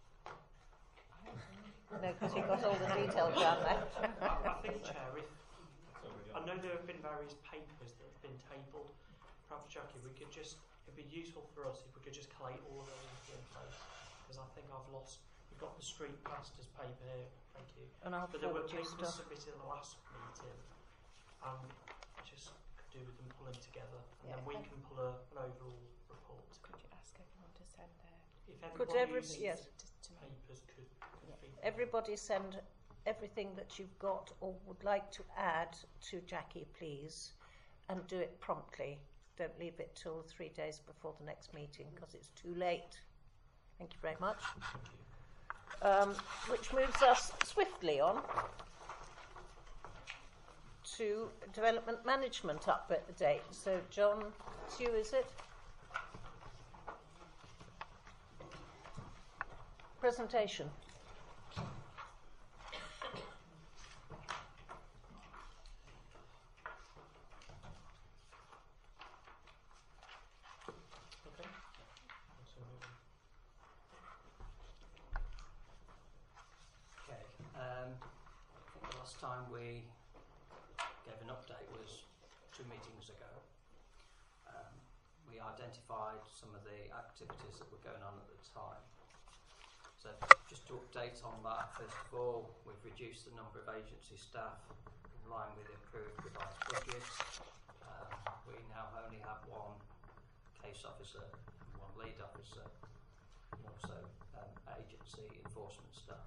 No, because you got all the detail down there. I think, Chair, I know there have been various papers that have been tabled. Perhaps, Jackie, it'd be useful for us if we could just collate all of those into one place, because I think I've lost. We've got the street pastors paper here, thank you. And I'll but there were forward you papers stuff. submitted at the last meeting, just could do with them pulling together, and then we can pull an overall report. Could you ask everyone to send if everybody yes. papers could everybody send everything that you've got or would like to add to Jackie, please, and do it promptly. Don't leave it till 3 days before the next meeting because it's too late. Thank you very much. Which moves us swiftly on to development management update. So, John, it's you, is it? Presentation. Time we gave an update was 2 meetings ago. We identified some of the activities that were going on at the time. So just to update on that, first of all, we've reduced the number of agency staff in line with the approved revised budget. We now only have 1 case officer, 1 lead officer, and also agency enforcement staff.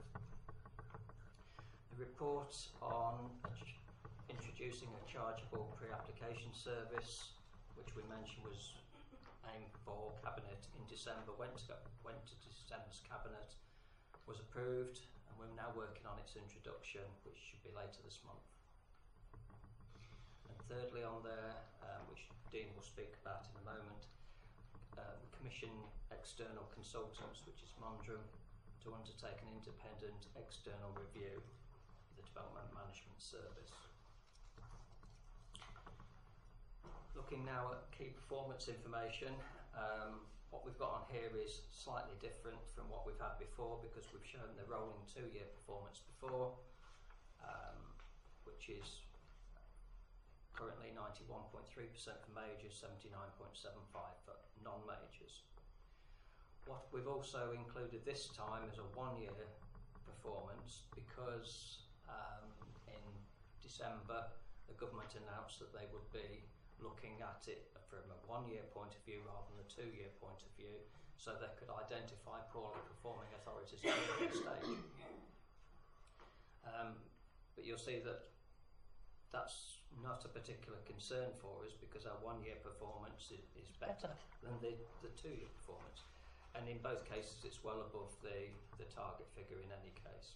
The report on introducing a chargeable pre-application service, which we mentioned was aimed for Cabinet in December, went to December's Cabinet, was approved, and we're now working on its introduction, which should be later this month. And thirdly on there, which Dean will speak about in a moment, we commissioned external consultants, which is Mondrum, to undertake an independent external review Development Management Service. Looking now at key performance information, what we've got on here is slightly different from what we've had before because we've shown the rolling 2-year performance before, which is currently 91.3% for majors, 79.75% for non-majors. What we've also included this time is a 1-year performance because in December the government announced that they would be looking at it from a 1-year point of view rather than a 2-year point of view, so they could identify poorly performing authorities at the stage. But you'll see that that's not a particular concern for us because our 1 year performance is better than the 2 year performance. And in both cases, it's well above the target figure in any case.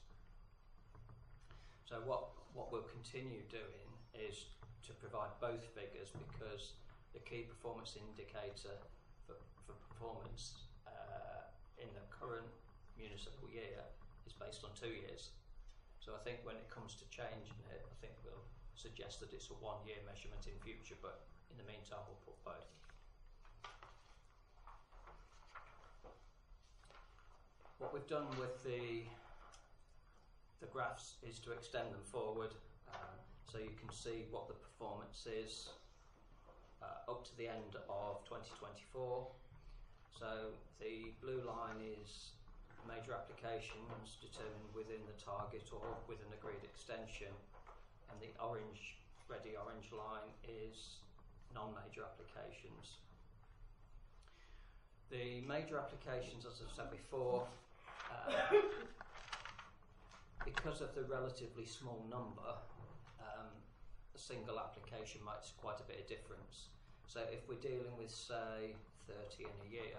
So what we'll continue doing is to provide both figures, because the key performance indicator for performance in the current municipal year is based on 2 years. So I think when it comes to changing it, I think we'll suggest that it's a 1 year measurement in future, but in the meantime we'll put both. What we've done with the graphs is to extend them forward, so you can see what the performance is up to the end of 2024. So the blue line is major applications determined within the target or with an agreed extension, and the ready orange line is non-major applications. The major applications, as I've said before, because of the relatively small number, a single application makes quite a bit of difference. So if we're dealing with, say, 30 in a year,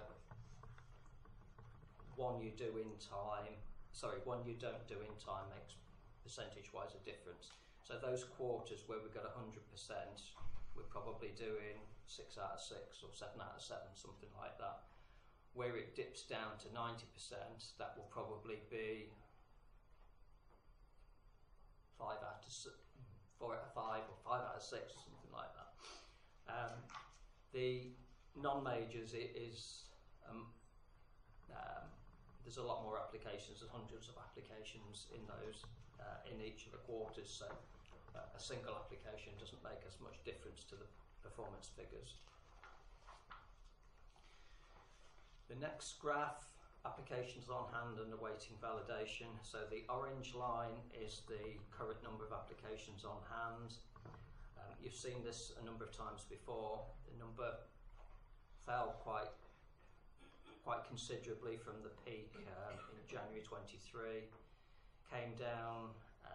one you don't do in time makes percentage-wise a difference. So those quarters where we've got 100%, we're probably doing 6 out of 6 or 7 out of 7, something like that. Where it dips down to 90%, that will probably be 4 out of 5 or 5 out of 6, something like that. The non-majors is there's a lot more applications, there's hundreds of applications in those in each of the quarters, so a single application doesn't make as much difference to the performance figures. The next graph, applications on hand and awaiting validation. So the orange line is the current number of applications on hand. You've seen this a number of times before. The number fell quite considerably from the peak in January 23, came down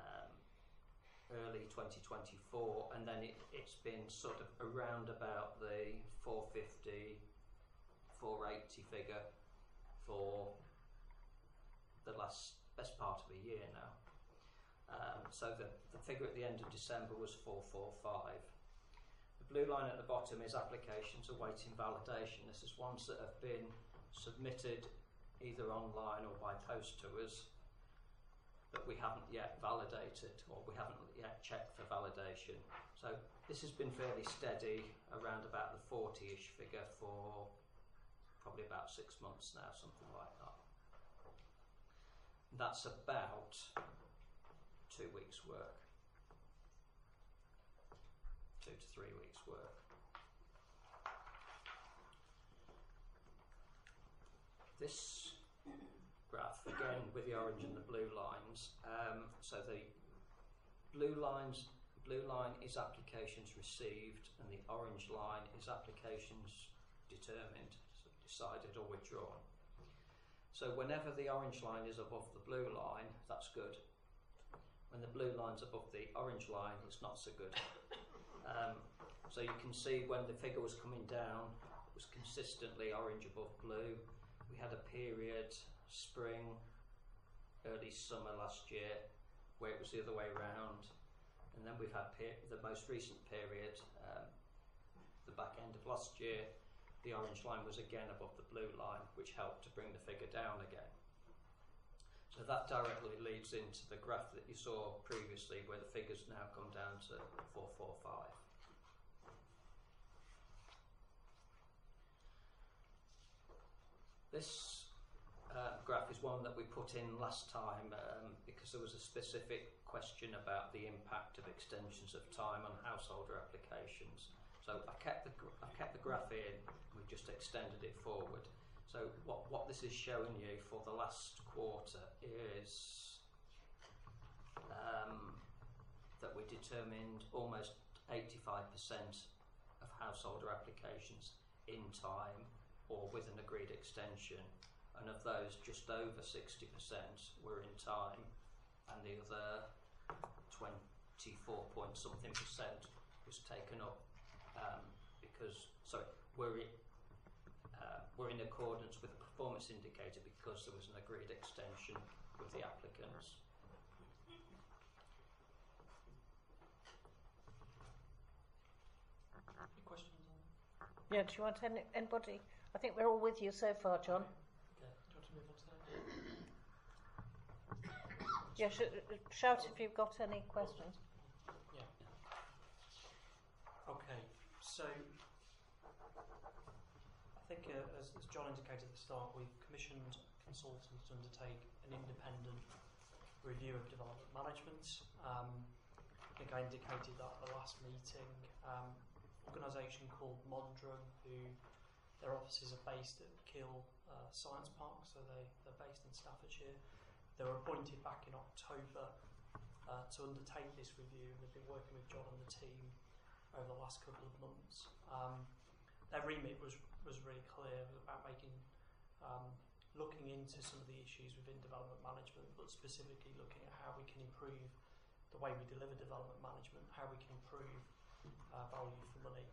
early 2024, and then it's been sort of around about the 450, 480 figure for the best part of a year now. So the figure at the end of December was 445. The blue line at the bottom is applications awaiting validation. This is ones that have been submitted either online or by post to us, but we haven't yet validated, or we haven't yet checked for validation. So this has been fairly steady around about the 40-ish figure for probably about 6 months now, something like that. That's about 2 weeks' work, 2 to 3 weeks' work. This graph, again with the orange and the blue lines, so the blue line is applications received, and the orange line is applications determined, so decided or withdrawn. So whenever the orange line is above the blue line, that's good. When the blue line's above the orange line, it's not so good. So you can see when the figure was coming down, it was consistently orange above blue. We had a period, spring, early summer last year, where it was the other way around. And then we've had the most recent period, the back end of last year, the orange line was again above the blue line, which helped to bring the figure down again. So that directly leads into the graph that you saw previously, where the figures now come down to 445. This graph is one that we put in last time because there was a specific question about the impact of extensions of time on householder applications. So I've kept the graph in, we've just extended it forward. So what this is showing you for the last quarter is that we determined almost 85% of householder applications in time or with an agreed extension, and of those just over 60% were in time, and the other 24 point something percent was taken up because we're in accordance with the performance indicator because there was an agreed extension with the applicants. Any questions on that? Yeah, do you want anybody? I think we're all with you so far, John. Okay. Do you want to move on to that? Yeah, shout if you've got any questions. Yeah. Okay, so I think as John indicated at the start, we've commissioned consultants to undertake an independent review of development management. I think I indicated that at the last meeting. Organisation called Mondrum, who their offices are based at Kiel Science Park, so they're based in Staffordshire. They were appointed back in October to undertake this review, and they've been working with John and the team over the last couple of months. Their remit was really clear. It was about looking into some of the issues within development management, but specifically looking at how we can improve the way we deliver development management, how we can improve value for money,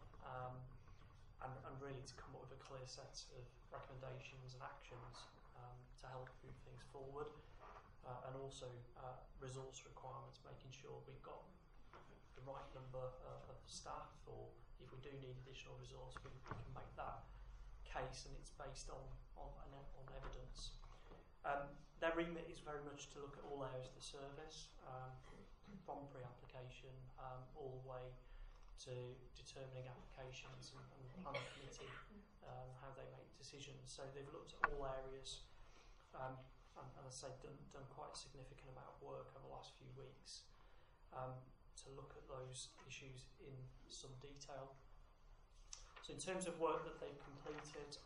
and really to come up with a clear set of recommendations and actions to help move things forward. And also resource requirements, making sure we've got the right number of staff, or if we do need additional resource, we can make that case, and it's based on evidence. Their remit is very much to look at all areas of the service, from pre-application all the way to determining applications and planning committee, how they make decisions. So they've looked at all areas. And as I said, done quite a significant amount of work over the last few weeks to look at those issues in some detail. So in terms of work that they've completed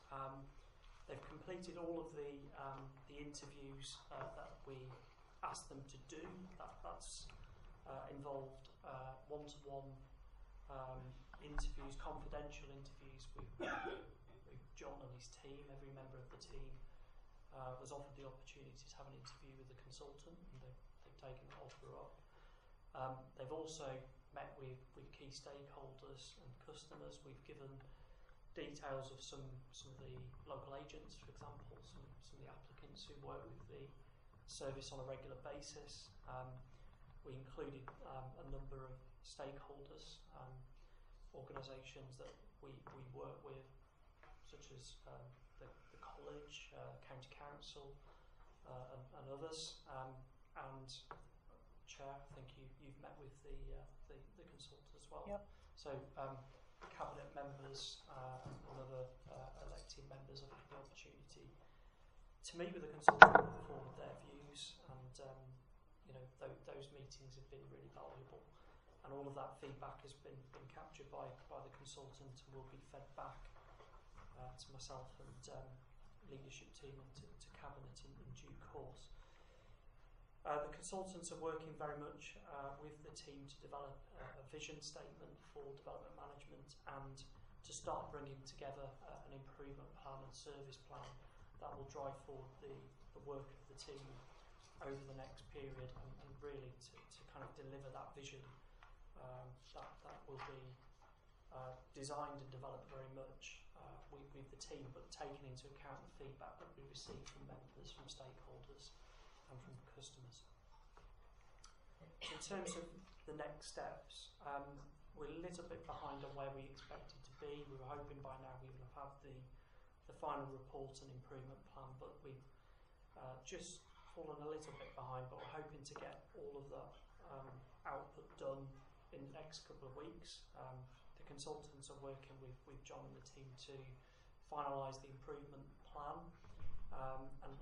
all of the interviews that we asked them to do. That's involved one-to-one interviews, confidential interviews with John and his team. Every member of the team was offered the opportunity to have an interview with the consultant, and they've taken that offer up. They've also met with key stakeholders and customers. We've given details of some of the local agents, for example, some of the applicants who work with the service on a regular basis. We included a number of stakeholders, organisations that we work with, such as the college, county council, and others. And Chair, I think you've met with the consultant as well. Yep. So cabinet members and other elected members have had the opportunity to meet with the consultant and put forward their views, and those meetings have been really valuable. And all of that feedback has been captured by the consultant and will be fed back to myself and leadership team and to cabinet in due course. The consultants are working very much with the team to develop a vision statement for development management and to start bringing together an improvement plan and service plan that will drive forward the work of the team over the next period, and really to kind of deliver that vision that will be designed and developed very much with the team, but taking into account the feedback that we receive from members, from stakeholders and from customers. In terms of the next steps, we're a little bit behind on where we expected to be. We were hoping by now we would have had the final report and improvement plan, but we've just fallen a little bit behind, but we're hoping to get all of that output done in the next couple of weeks. The consultants are working with John and the team to finalise the improvement plan, and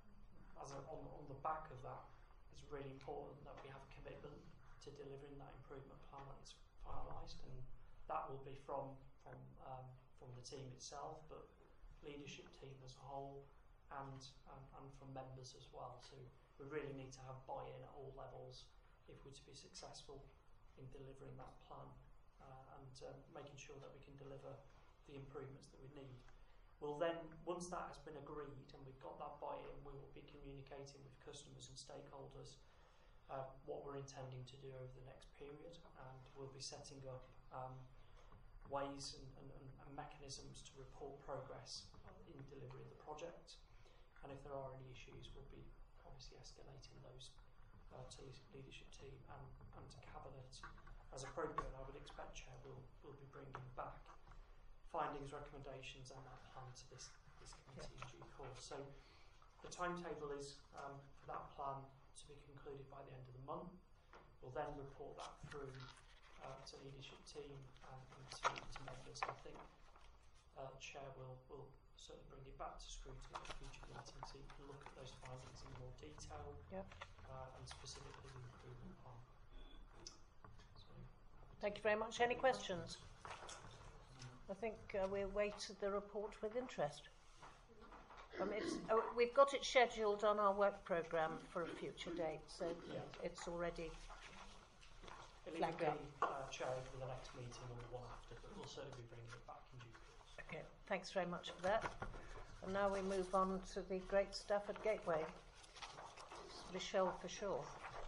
on the back of that, it's really important that we have a commitment to delivering that improvement plan when it's finalised, and that will be from the team itself, but leadership team as a whole, and from members as well. So we really need to have buy-in at all levels if we're to be successful in delivering that plan and making sure that we can deliver the improvements that we need. Well then, once that has been agreed and we've got that buy-in, we will be communicating with customers and stakeholders what we're intending to do over the next period, and we'll be setting up ways and mechanisms to report progress in delivery of the project, and if there are any issues, we'll be obviously escalating those to leadership team and to cabinet as appropriate. I would expect Chair will be bringing back findings, recommendations and that plan to this committee in due course. So the timetable is for that plan to be concluded by the end of the month. We'll then report that through to leadership team and to members. I think Chair will certainly bring it back to scrutiny at future meetings so you can look at those findings in more detail and specifically the improvement plan. So, thank you very much. Any questions? I think we'll wait the report with interest. We've got it scheduled on our work programme for a future date, so it's already flagged up. Chaired for the next meeting or the one after, but we'll certainly be bringing it back in due course. Okay, thanks very much for that. And now we move on to the Great Stafford Gateway. Michelle for sure.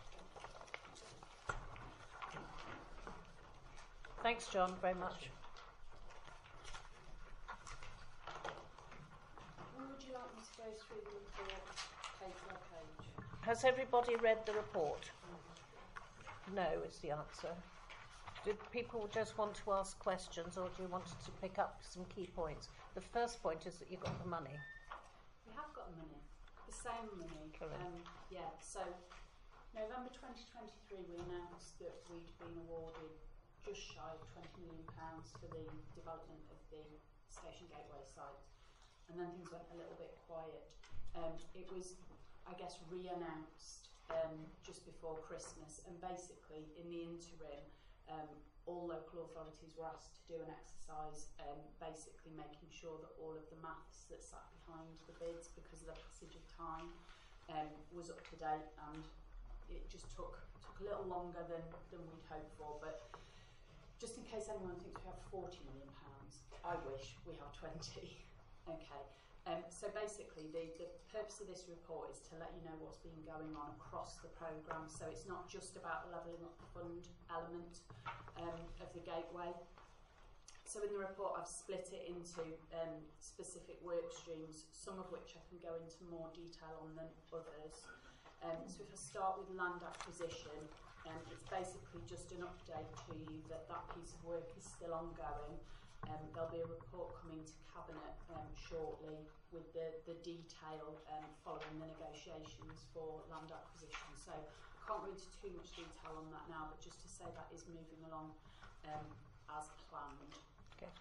Thanks, John, very much. Would you like me to go through the report page by page? Has everybody read the report? No is the answer. Did people just want to ask questions, or do you want to pick up some key points? The first point is that you've got the money. We have got money, the same money. So November 2023 we announced that we'd been awarded just shy of £20 million for the development of the Station Gateway site, and then things went a little bit quiet. It was, I guess, re-announced just before Christmas, and basically in the interim all local authorities were asked to do an exercise basically making sure that all of the maths that sat behind the bids, because of the passage of time, was up to date, and it just took a little longer than we'd hoped for. But just in case anyone thinks we have £40 million, I wish we have 20. Okay. So basically the purpose of this report is to let you know what's been going on across the programme. So it's not just about the levelling up the fund element of the gateway. So in the report I've split it into specific work streams, some of which I can go into more detail on than others. So if I start with land acquisition, it's basically just an update to you that piece of work is still ongoing. There'll be a report coming to Cabinet shortly with the detail following the negotiations for land acquisition. So I can't go into too much detail on that now, but just to say that is moving along as planned. Okay.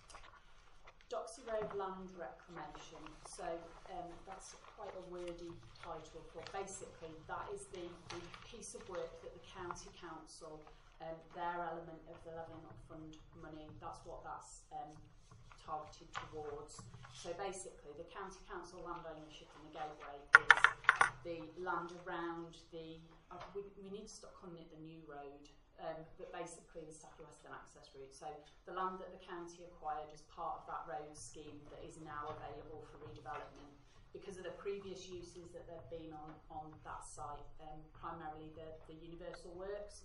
Doxy Road land reclamation. So that's quite a wordy title for. Basically, that is the piece of work that the County Council, their element of the Levelling Up Fund money, that's what that's targeted towards. So basically, the County Council land ownership in the gateway is the land around the. We need to stop calling it the New Road. But basically the Stafford Western Access Route. So the land that the county acquired as part of that road scheme that is now available for redevelopment. Because of the previous uses that there have been on that site, primarily the Universal Works.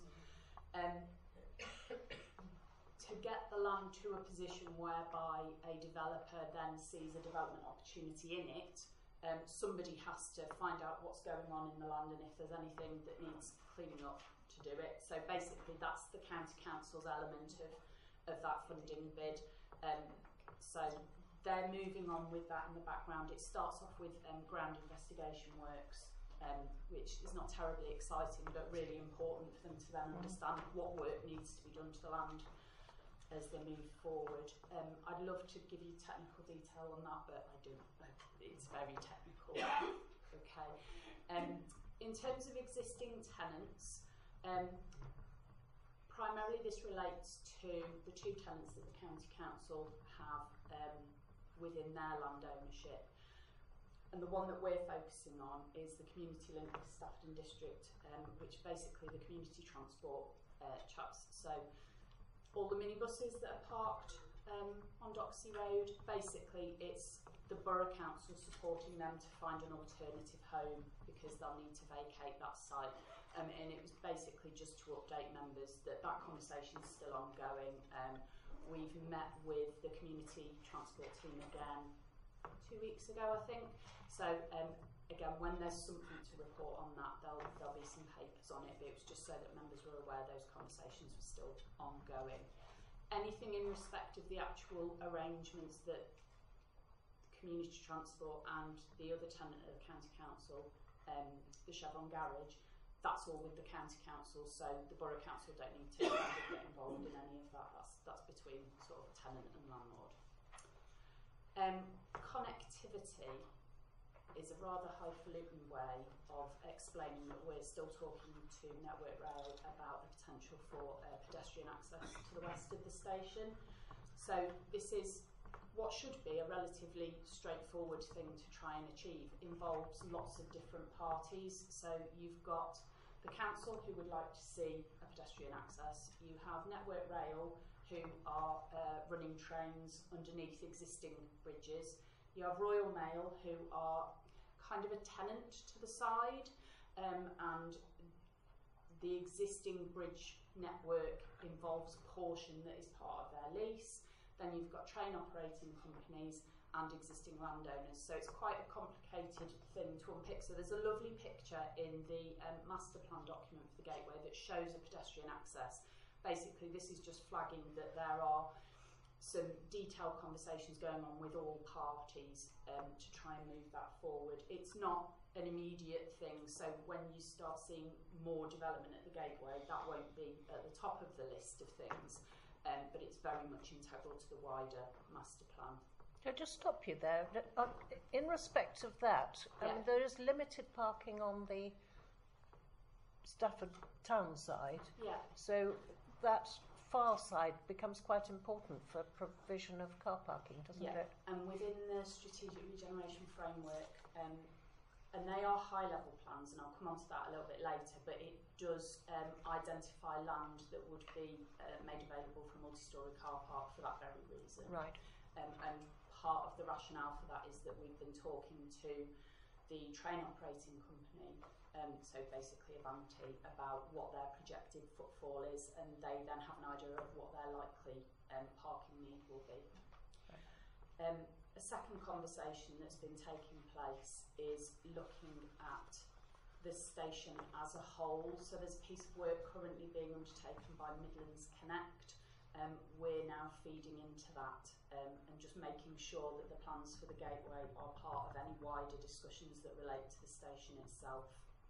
To get the land to a position whereby a developer then sees a development opportunity in it, somebody has to find out what's going on in the land and if there's anything that needs cleaning up to do it. So basically that's the County Council's element of that funding bid. So they're moving on with that in the background. It starts off with ground investigation works, which is not terribly exciting but really important for them to then understand what work needs to be done to the land as they move forward. I'd love to give you technical detail on that, but I don't. It's very technical. Okay. In terms of existing tenants, primarily this relates to the two tenants that the County Council have within their land ownership. And the one that we're focusing on is the Community Link Stafford District, which basically the community transport chaps. So all the minibuses that are parked on Doxy Road, basically it's the Borough Council supporting them to find an alternative home because they'll need to vacate that site. and it was basically just to update members that that conversation is still ongoing. We've met with the community transport team again 2 weeks ago, I think. So again, when there's something to report on that, there'll be some papers on it, but it was just so that members were aware those conversations were still ongoing. Anything in respect of the actual arrangements that community transport and the other tenant of the county council, the Chevron Garage, that's all with the county council, so the borough council don't need to get involved in any of that. That's between sort of tenant and landlord. Connectivity is a rather highfalutin way of explaining that we're still talking to Network Rail about the potential for pedestrian access to the west of the station. So this is what should be a relatively straightforward thing to try and achieve. Involves lots of different parties. So you've got the council who would like to see a pedestrian access. You have Network Rail who are running trains underneath existing bridges. You have Royal Mail who are kind of a tenant to the side, and the existing bridge network involves a portion that is part of their lease. Then you've got train operating companies and existing landowners. So it's quite a complicated thing to unpick. So there's a lovely picture in the master plan document for the Gateway that shows a pedestrian access. Basically, this is just flagging that there are some detailed conversations going on with all parties to try and move that forward. It's not an immediate thing, so when you start seeing more development at the Gateway, that won't be at the top of the list of things, but it's very much integral to the wider master plan. Can I just stop you there? In respect of that, there is limited parking on the Stafford town side, so that far side becomes quite important for provision of car parking, doesn't it? And within the strategic regeneration framework, and they are high level plans, and I'll come on to that a little bit later, but it does identify land that would be made available for a multi-storey car park for that very reason. Right. And part of the rationale for that is that we've been talking to the train operating company, so basically Avanti, about what their projected footfall is, and they then have an idea of what their likely parking need will be. Right. A second conversation that's been taking place is looking at the station as a whole. So there's a piece of work currently being undertaken by Midlands Connect. We're now feeding into that and just making sure that the plans for the Gateway are part of any wider discussions that relate to the station itself.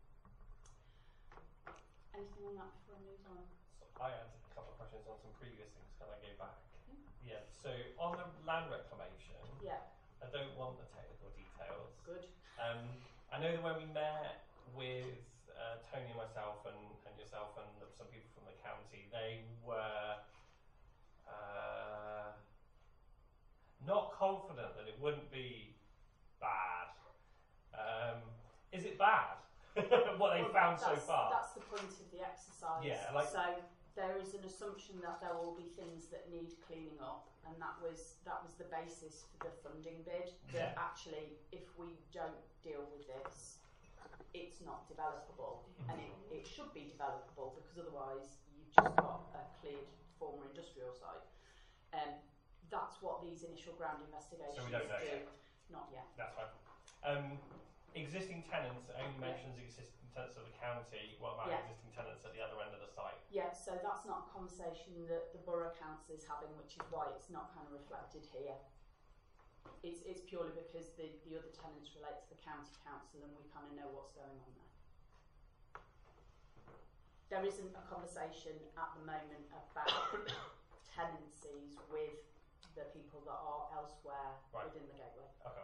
Anything on that before I move on? I had a couple of questions on some previous things. Can I go back? Yeah. So on the land reclamation, I don't want the technical details. Good. I know that when we met with Tony and myself and yourself and some people from the county, they were not confident that it wouldn't be bad. Is it bad? What they found so far? That's the point of the exercise. Yeah, so there is an assumption that there will be things that need cleaning up, and that was the basis for the funding bid. That actually, if we don't deal with this, it's not developable, and it should be developable, because otherwise you've just got a cleared former industrial site. That's what these initial ground investigations so we don't know do. yet. Not yet. That's fine. Existing tenants only mentions existing tenants of the county. What about existing tenants at the other end of the site? Yeah, so that's not a conversation that the borough council is having, which is why it's not kind of reflected here. It's purely because the other tenants relate to the county council, and we kind of know what's going on there. There isn't a conversation at the moment about tenancies with the people that are elsewhere within the Gateway. Okay.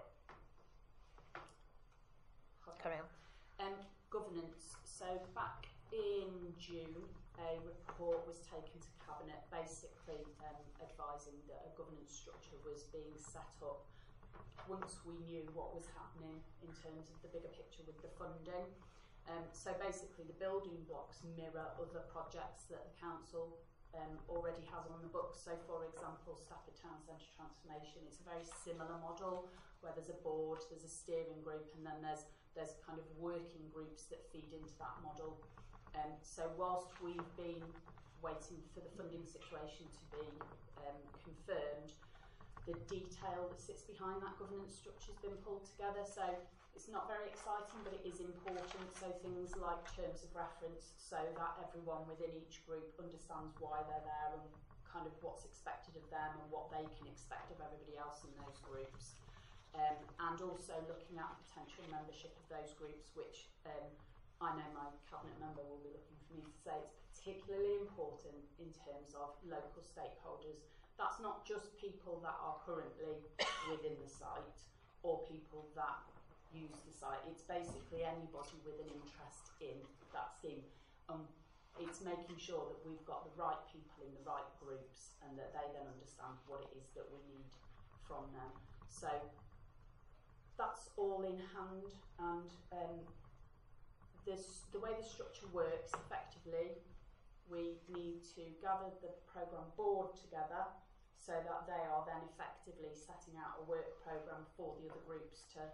Carry on. Governance. So back in June, a report was taken to Cabinet, basically advising that a governance structure was being set up once we knew what was happening in terms of the bigger picture with the funding. So basically the building blocks mirror other projects that the council already has on the books. So for example, Stafford Town Centre Transformation, it's a very similar model where there's a board, there's a steering group, and then there's kind of working groups that feed into that model. So whilst we've been waiting for the funding situation to be confirmed, the detail that sits behind that governance structure has been pulled together. So it's not very exciting, but it is important. So things like terms of reference, so that everyone within each group understands why they're there and kind of what's expected of them and what they can expect of everybody else in those groups. And also looking at the potential membership of those groups, which I know my cabinet member will be looking for me to say it's particularly important in terms of local stakeholders. That's not just people that are currently within the site or people that use the site. It's basically anybody with an interest in that scheme. It's making sure that we've got the right people in the right groups and that they then understand what it is that we need from them. So that's all in hand, and the way the structure works effectively, we need to gather the programme board together so that they are then effectively setting out a work programme for the other groups to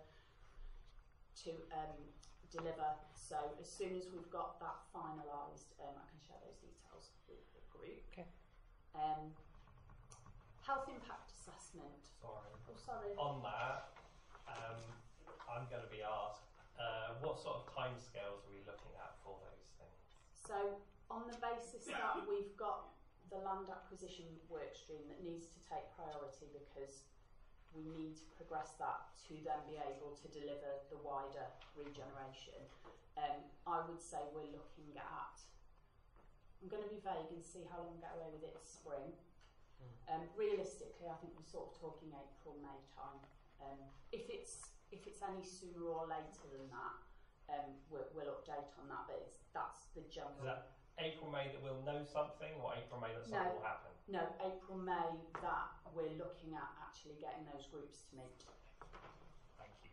deliver. So as soon as we've got that finalised, I can share those details with the group. Okay. Health impact assessment. Sorry. Oh, sorry. On that, I'm going to be asked, what sort of timescales are we looking at for those things? So on the basis that we've got the land acquisition work stream that needs to take priority because we need to progress that to then be able to deliver the wider regeneration. I would say we're looking at, I'm going to be vague and see how long we get away with it this spring. Realistically, I think we're sort of talking April, May time. If it's any sooner or later than that, we'll update on that, but that's the general. Is that April, May that we'll know something, or April, May that something will happen? No, April, May that we're looking at actually getting those groups to meet. Thank you.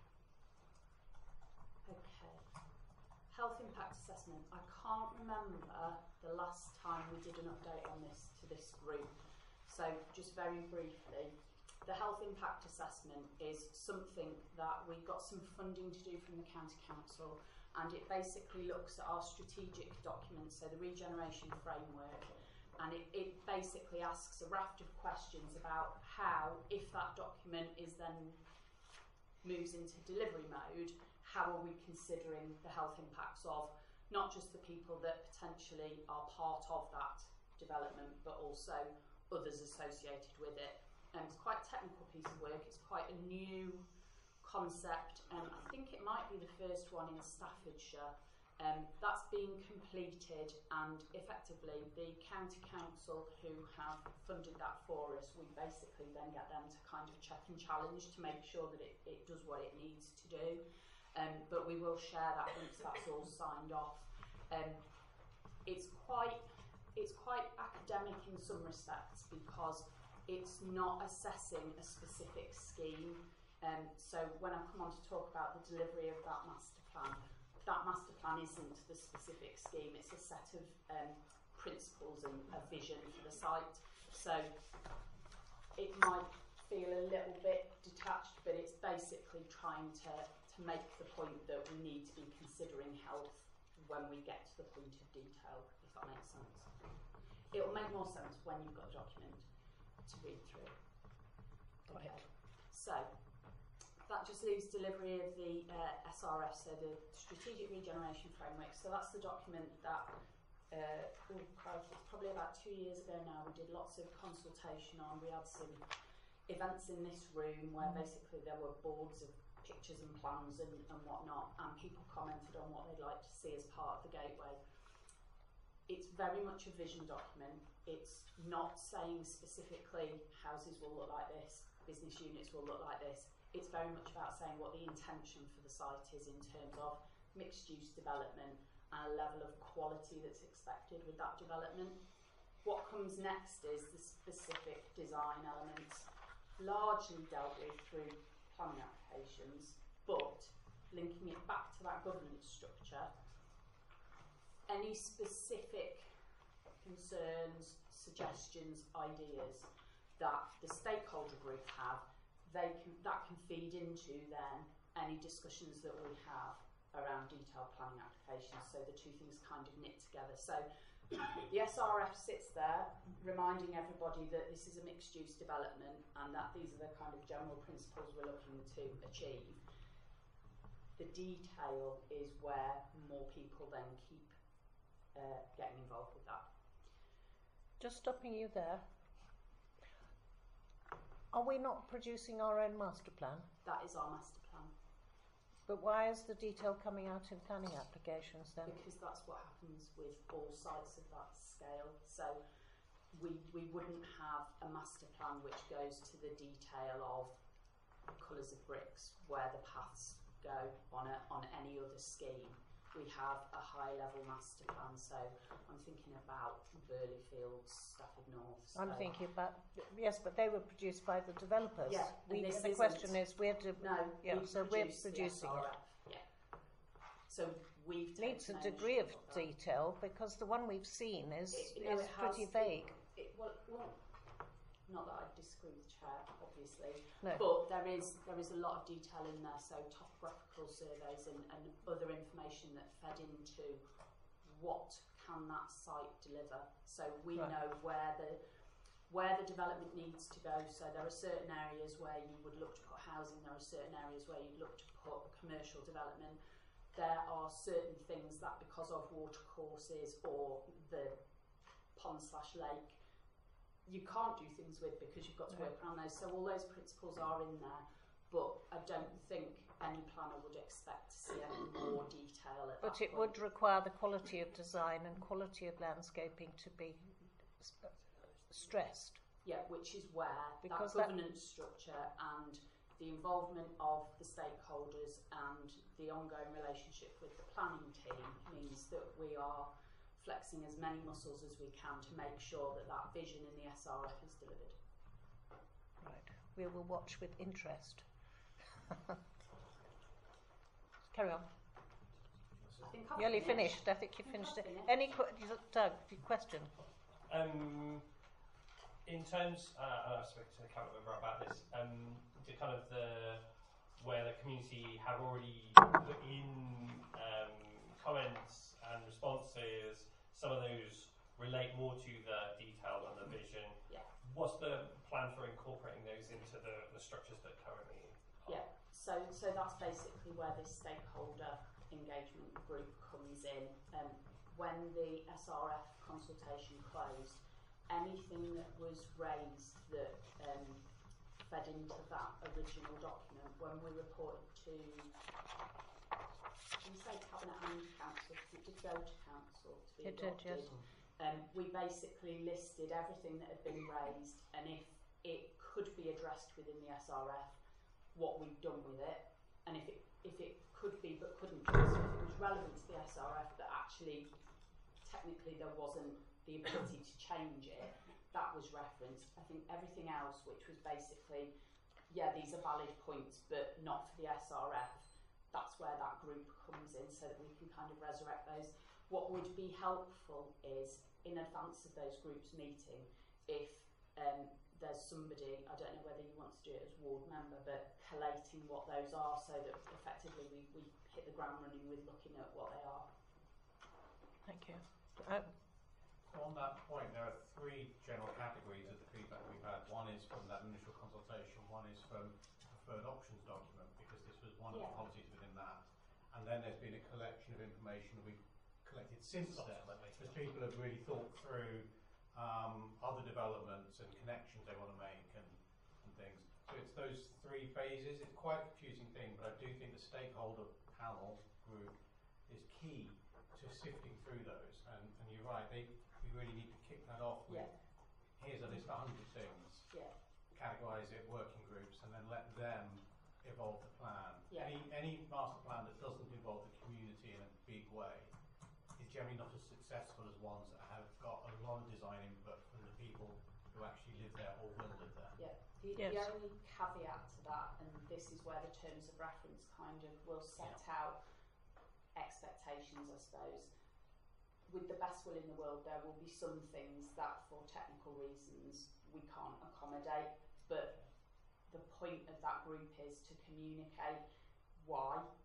Okay. Health impact assessment. I can't remember the last time we did an update on this to this group. So just very briefly, the health impact assessment is something that we got some funding to do from the County Council, and it basically looks at our strategic documents, so the regeneration framework, and it basically asks a raft of questions about how, if that document is then moves into delivery mode, how are we considering the health impacts of not just the people that potentially are part of that development, but also others associated with it. It's quite a technical piece of work. It's quite a new concept. I think it might be the first one in Staffordshire. That's been completed, and effectively the County Council who have funded that for us, we basically then get them to kind of check and challenge to make sure that it does what it needs to do. But we will share that once that's all signed off. It's quite academic in some respects because it's not assessing a specific scheme. So when I come on to talk about the delivery of that master plan isn't the specific scheme, it's a set of principles and a vision for the site. So it might feel a little bit detached, but it's basically trying to make the point that we need to be considering health when we get to the point of detail, if that makes sense. It'll make more sense when you've got a document to read through. Okay. So that just leaves delivery of the SRF, so the Strategic Regeneration Framework. So that's the document that, probably about 2 years ago now, we did lots of consultation on. We had some events in this room where basically there were boards of pictures and plans and whatnot, and people commented on what they'd like to see as part of the gateway. It's very much a vision document. It's not saying specifically houses will look like this, business units will look like this. It's very much about saying what the intention for the site is in terms of mixed-use development and a level of quality that's expected with that development. What comes next is the specific design elements, largely dealt with through planning applications, but linking it back to that governance structure, any specific concerns, suggestions, ideas that the stakeholder group have, that can feed into then any discussions that we have around detailed planning applications, so the two things kind of knit together. So the SRF sits there reminding everybody that this is a mixed use development and that these are the kind of general principles we're looking to achieve. The detail is where more people then keep getting involved with that. Just stopping you there. Are we not producing our own master plan? That is our master plan. But why is the detail coming out in planning applications then? Because that's what happens with all sites of that scale. So we wouldn't have a master plan which goes to the detail of colours of bricks, where the paths go on any other scheme. We have a high level master plan, so I'm thinking about Burley Fields, Stafford North. I'm thinking about, yes, but they were produced by the developers. Yeah, the question is, we're producing. SRF, yeah. So we've needs a degree of detail, because the one we've seen is pretty vague. Well, not that I disagree with the chair, obviously, no. But there is a lot of detail in there. So topographical surveys and other information that fed into what can that site deliver. So we know where the development needs to go. So there are certain areas where you would look to put housing. There are certain areas where you'd look to put commercial development. There are certain things that, because of water courses or the pond/lake, you can't do things with, because you've got to work around those. So all those principles are in there, but I don't think any planner would expect to see any more detail at But that it point. would require the quality of design and quality of landscaping to be stressed. Yeah, which is where because that governance structure and the involvement of the stakeholders and the ongoing relationship with the planning team means that we are flexing as many muscles as we can to make sure that that vision in the SRF is delivered. Right. We will watch with interest. Carry on. I think I've Nearly finished. I think you finished it. Any Doug, question? In terms, I spoke to the cabinet member about this. The kind of where the community have already put in comments and responses. Some of those relate more to the detail and the vision. Yeah. What's the plan for incorporating those into the structures that currently are? Yeah. So that's basically where this stakeholder engagement group comes in. When the SRF consultation closed, anything that was raised that fed into that original document, when we reported to, we say cabinet and council, because it did go to council to be adopted. We basically listed everything that had been raised, and if it could be addressed within the SRF, what we've done with it, and if it could be but couldn't be, so if it was relevant to the SRF but actually technically there wasn't the ability to change it, that was referenced. I think everything else, which was basically, yeah, these are valid points but not for the SRF, that's where that group comes in, so that we can kind of resurrect those. What would be helpful is, in advance of those groups meeting, if there's somebody, I don't know whether you want to do it as ward member, but collating what those are, so that effectively we hit the ground running with looking at what they are. Thank you. On that point, there are three general categories of the feedback we've had. One is from that initial consultation, one is from the preferred options document, because this was one of the policies within that. And then there's been a collection of information we've collected since then, as people have really thought through other developments and connections they want to make and things. So it's those three phases. It's quite a confusing thing, but I do think the stakeholder panel group is key to sifting through those. And you're right, we really need to kick that off with, here's a list of 100 things, categorise it, working groups, and then let them evolve the plan. Any master plan that doesn't involve the community in a big way is generally not as successful as ones that have got a lot of design input from the people who actually live there or will live there. The only caveat to that, and this is where the terms of reference kind of will set out expectations, I suppose. With the best will in the world, there will be some things that for technical reasons we can't accommodate, but the point of that group is to communicate why. So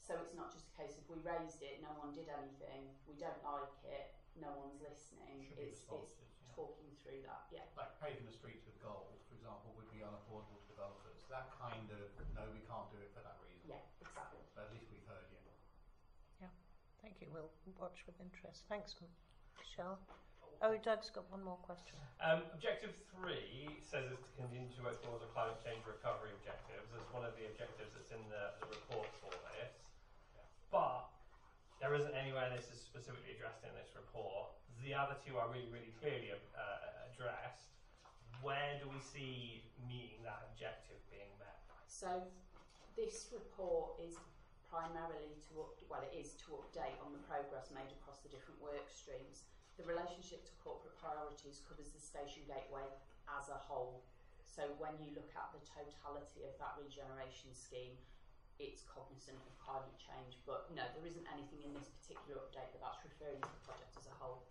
So it's not just a case of we raised it, no one did anything, we don't like it, no one's listening. It's talking through that, yeah. Like paving the streets with gold, for example, would be unaffordable to developers. That kind of, no, we can't do it for that reason. Yeah, exactly. But at least we've heard you. Yeah, thank you. We'll watch with interest. Thanks, Michelle. Oh, Doug's got one more question. Objective 3 says it's to continue to work towards the climate change recovery objectives as one of the objectives that's in the report for this. But there isn't anywhere this is specifically addressed in this report. The other two are really, really clearly addressed. Where do we see meeting that objective being met? So this report is primarily to update on the progress made across the different work streams. The relationship to corporate priorities covers the station gateway as a whole. So when you look at the totality of that regeneration scheme, it's cognizant of climate change. But no, there isn't anything in this particular update that's referring to the project as a whole.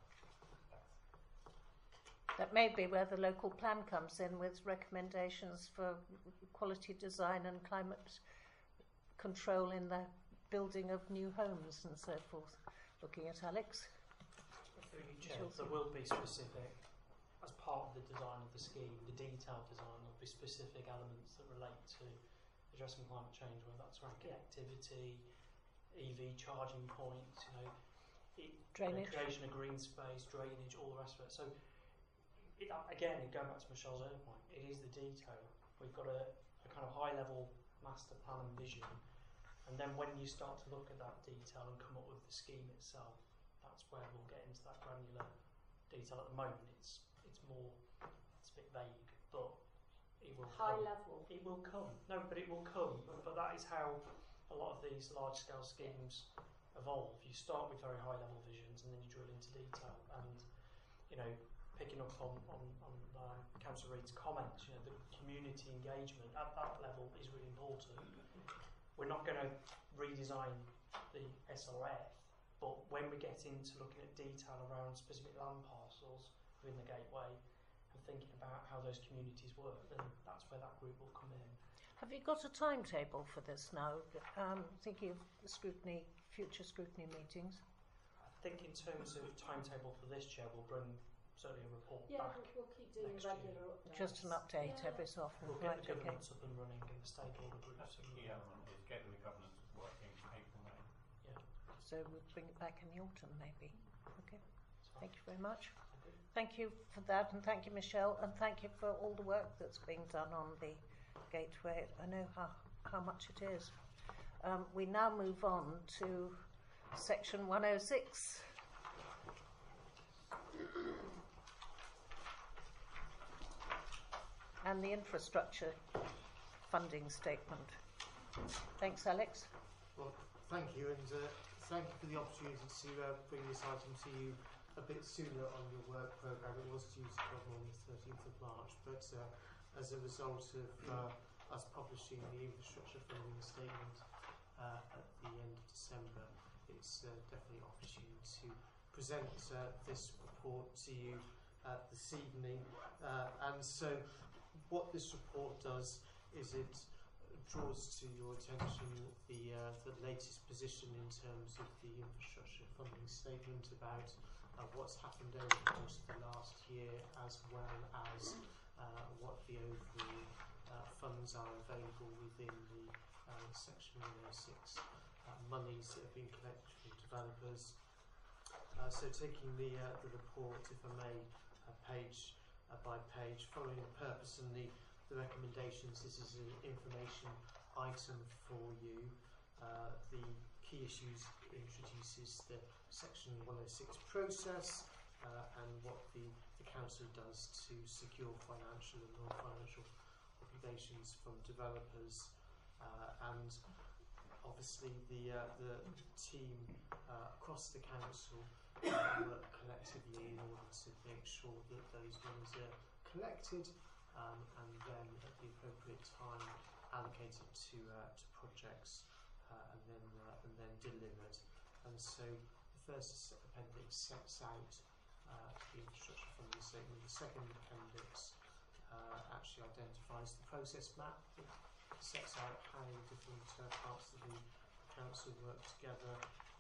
That may be where the local plan comes in with recommendations for quality design and climate control in the building of new homes and so forth. Looking at Alex. There will be specific, as part of the design of the scheme, the detailed design, there'll be specific elements that relate to addressing climate change, whether that's around connectivity, EV charging points, drainage, creation of green space, drainage, all the rest of it. So, again, going back to Michelle's earlier point, it is the detail. We've got a kind of high-level master plan and vision, and then when you start to look at that detail and come up with the scheme itself, that's where we'll get into that granular detail. At the moment, it's a bit vague, but it will high come. level. It will come. No, but it will come. But that is how a lot of these large-scale schemes evolve. You start with very high-level visions, and then you drill into detail. And picking up on Councillor Reid's comments, the community engagement at that level is really important. We're not going to redesign the SRF. But when we get into looking at detail around specific land parcels within the gateway and thinking about how those communities work, then that's where that group will come in. Have you got a timetable for this now? Thinking of the future scrutiny meetings. I think in terms of timetable for this chair, we'll bring certainly a report Yeah, back. we'll keep doing regular updates. Just an update every so often. We'll get the governance up and running and the stakeholder groups. That's the key element, is getting the governance working April, May. Yeah. So we'll bring it back in the autumn, maybe. Okay. Thank you very much. Thank you for that, and thank you, Michelle, and thank you for all the work that's being done on the gateway. I know how much it is. We now move on to section 106. And the infrastructure funding statement. Thanks, Alex. Well, thank you, and thank you for the opportunity to bring this item to you a bit sooner on your work programme. It was due to come on the 13th of March, but as a result of us publishing the infrastructure funding statement at the end of December, it's definitely opportune to present this report to you this evening. And so what this report does is it draws to your attention the latest position in terms of the infrastructure funding statement about what's happened over the course of the last year, as well as what the overall funds are available within the Section 106 monies that have been collected from developers. So taking the report, if I may, page by page, following the purpose and the recommendations, this is an information item for you. The key issues introduces the Section 106 process and what the Council does to secure financial and non-financial obligations from developers, and obviously the team across the Council work collectively in order to make sure that those monies are collected and then at the appropriate time allocated to projects and then delivered. And so the first appendix sets out the infrastructure funding statement. The second appendix actually identifies the process map that sets out how different parts of the council work together.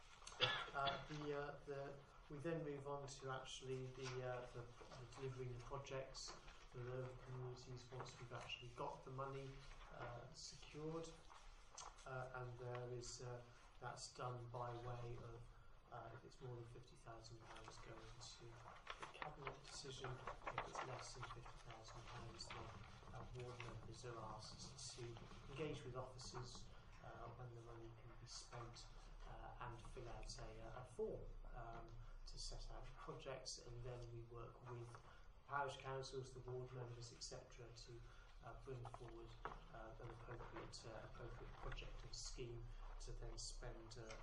We then move on to actually the delivering the projects for the local communities once we've actually got the money secured, and there is that's done by way of if it's more than £50,000 going to the cabinet decision. If it's less than £50,000, then ward members are asked to engage with officers when the money can be spent and fill out a form to set out projects, and then we work with parish councils, the ward members, etc., to bring forward an appropriate project or scheme to then spend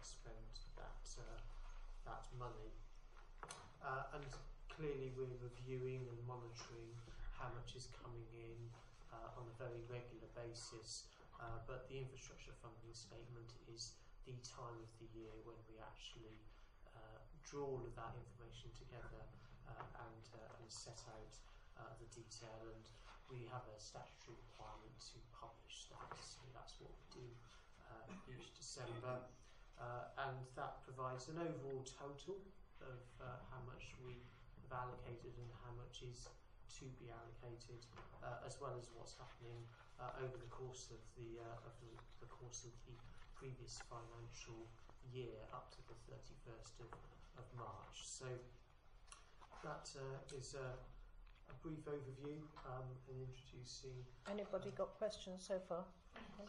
that money. And clearly we're reviewing and monitoring how much is coming in on a very regular basis, but the infrastructure funding statement is the time of the year when we actually draw all of that information together and set out the detail, and we have a statutory requirement to publish that, so that's what we do each December, and that provides an overall total of how much we have allocated and how much is to be allocated, as well as what's happening over the course of the previous financial year up to the 31st of March. So that is a brief overview in introducing. Anybody got questions so far? Yes.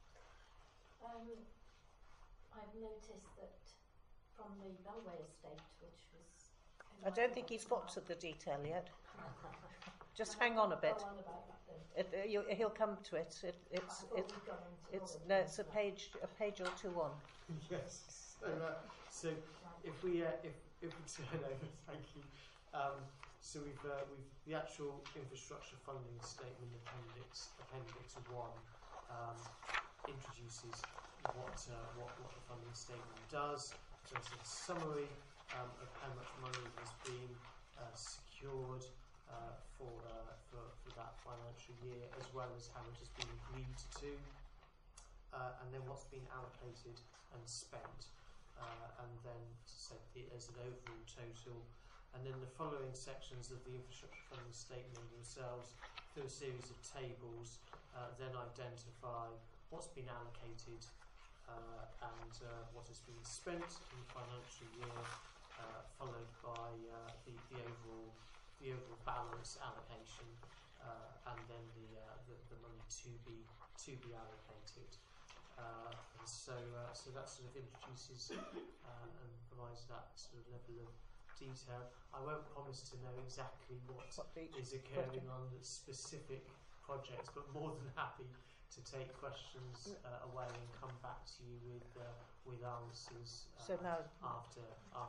I've noticed that from the Bellway estate, which was... I don't think he's got to the detail yet. Just hang on a bit. Go on about that then. He'll come to it. It's a page or two on. Yes. So if we turn over, thank you. So we've the actual infrastructure funding statement, appendix 1, introduces what the funding statement does. So it's a summary of how much money has been secured for that financial year, as well as how much has been agreed to, and then what's been allocated and spent, and then set it as an overall total. And then the following sections of the infrastructure funding statement themselves, through a series of tables, then identify what's been allocated and what has been spent in the financial year, followed by the overall balance allocation, and then the money to be allocated. So that sort of introduces and provides that sort of level of detail. I won't promise to know exactly what is occurring on the specific projects, but more than happy to take questions away and come back to you with answers after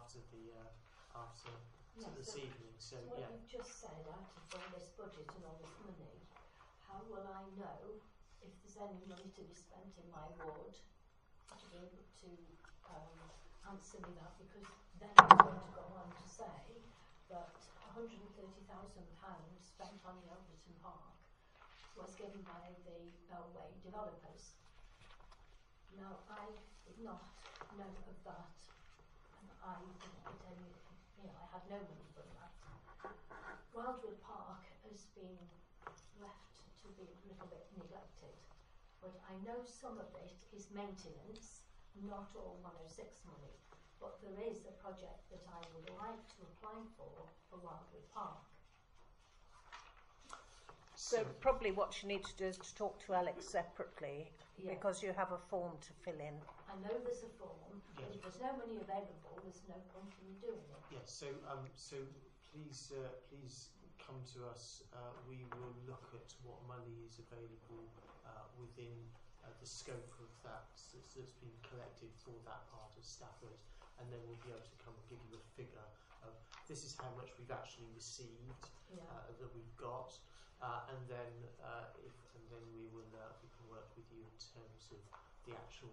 this evening. So what you've just said, out of all this budget and all this money, how will I know if there's any money to be spent in my ward to be able to answer me that? Because then I'm going to go on to say that £130,000 spent on the Elverton Park was given by the Bellway developers. Now, I did not know of that, and I didn't get any, I had no money from that. Wildwood Park has been left to be a little bit neglected, but I know some of it is maintenance, not all 106 money, but there is a project that I would like to apply for Wildwood Park. So probably what you need to do is to talk to Alex separately, because you have a form to fill in. I know there's a form, but if there's no money available, there's no point in me doing it. Yes, so please come to us. We will look at what money is available within the scope of that that's been collected for that part of Stafford, and then we'll be able to come and give you a figure of this is how much we've actually received that we've got, and then we can work with you in terms of the actual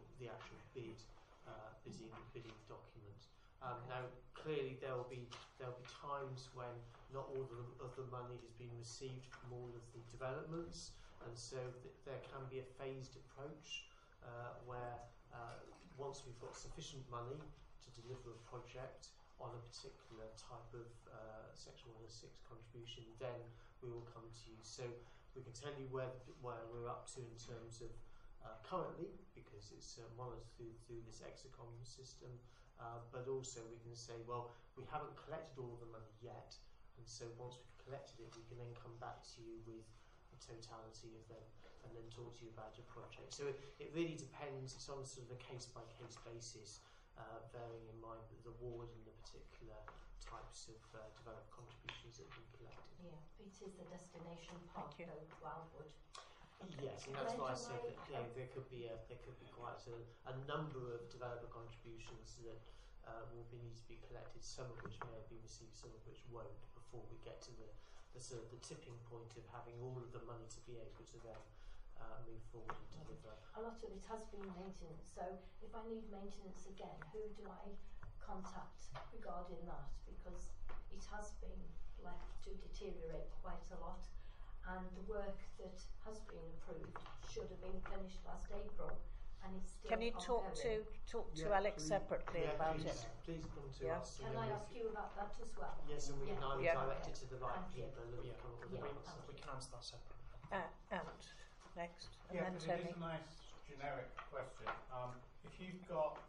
bidding document. Now, clearly there will be times when not all of the money has been received from all of the developments, and so there can be a phased approach where once we've got sufficient money to deliver a project on a particular type of Section 106 contribution, then we will come to you. So we can tell you where we're up to in terms of currently, because it's monitored through this Exicom system, but also we can say, well, we haven't collected all the money yet, and so once we've collected it, we can then come back to you with a totality of them and then talk to you about a project. So it really depends. It's on sort of a case-by-case basis, bearing in mind the ward and the particular types of developed contributions that have been collected. Yeah, it is the destination park, though, Wildwood. Yes, and that's why I said that there could be quite a number of developer contributions that will need to be collected. Some of which may have been received, some of which won't, before we get to the sort of the tipping point of having all of the money to be able to then move forward and deliver. A lot of it has been maintenance. So if I need maintenance again, who do I contact regarding that? Because it has been left to deteriorate quite a lot. And the work that has been approved should have been finished last April, and it's still Can you talk ongoing. to Alex separately about it? Please come to us. Can I ask you about that as well? Yes, and we can either direct it to the right Thank you. people and we come up with We can answer that separately. And next, and Yeah, then but Tony. it is a nice generic question. If you've got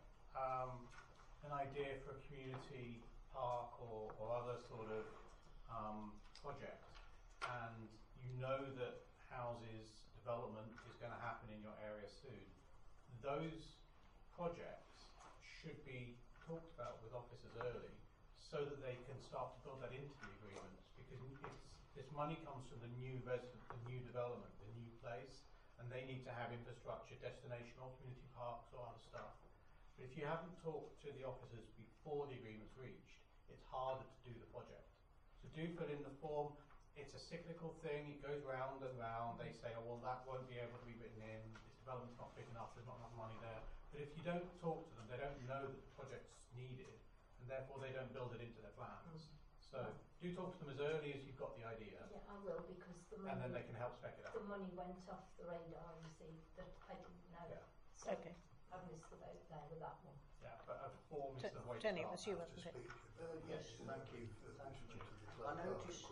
an idea for a community park or other sort of project, and you know that houses development is going to happen in your area soon, those projects should be talked about with officers early so that they can start to build that into the agreements, because this money comes from the new resident, the new development, the new place, and they need to have infrastructure, destination or community parks or other stuff. But if you haven't talked to the officers before the agreement's reached, it's harder to do the project. So do put in the form. It's a cyclical thing, it goes round and round. They say, oh, well, that won't be able to be written in, this development's not big enough, there's not enough money there. But if you don't talk to them, they don't know that the project's needed, and therefore they don't build it into their plans. So do talk to them as early as you've got the idea. Yeah, I will, because the money, and then they can help spec it out. the money went off the radar, you see, that I didn't know. Yeah. So Okay. I've missed the boat there with that one. Yeah, but a form is the way Tony, to it was start. you, wasn't it? Yes, thank you. I noticed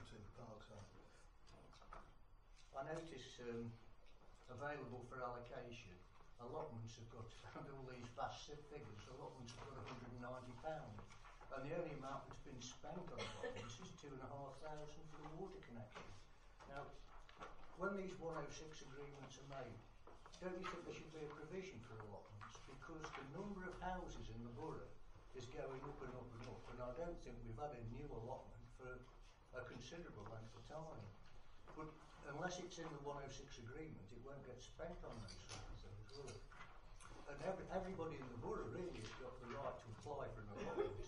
available for allocation, allotments have got found all these vast figures. Allotments have got £190, and the only amount that's been spent on allotments is £2,500 for the water connection. Now, when these 106 agreements are made, don't you think there should be a provision for allotments? Because the number of houses in the borough is going up and up and up, and I don't think we've had a new allotment for a considerable length of time. But unless it's in the 106 agreement, it won't get spent on those sort of things, will it? And everybody in the borough really has got the right to apply for an allotment.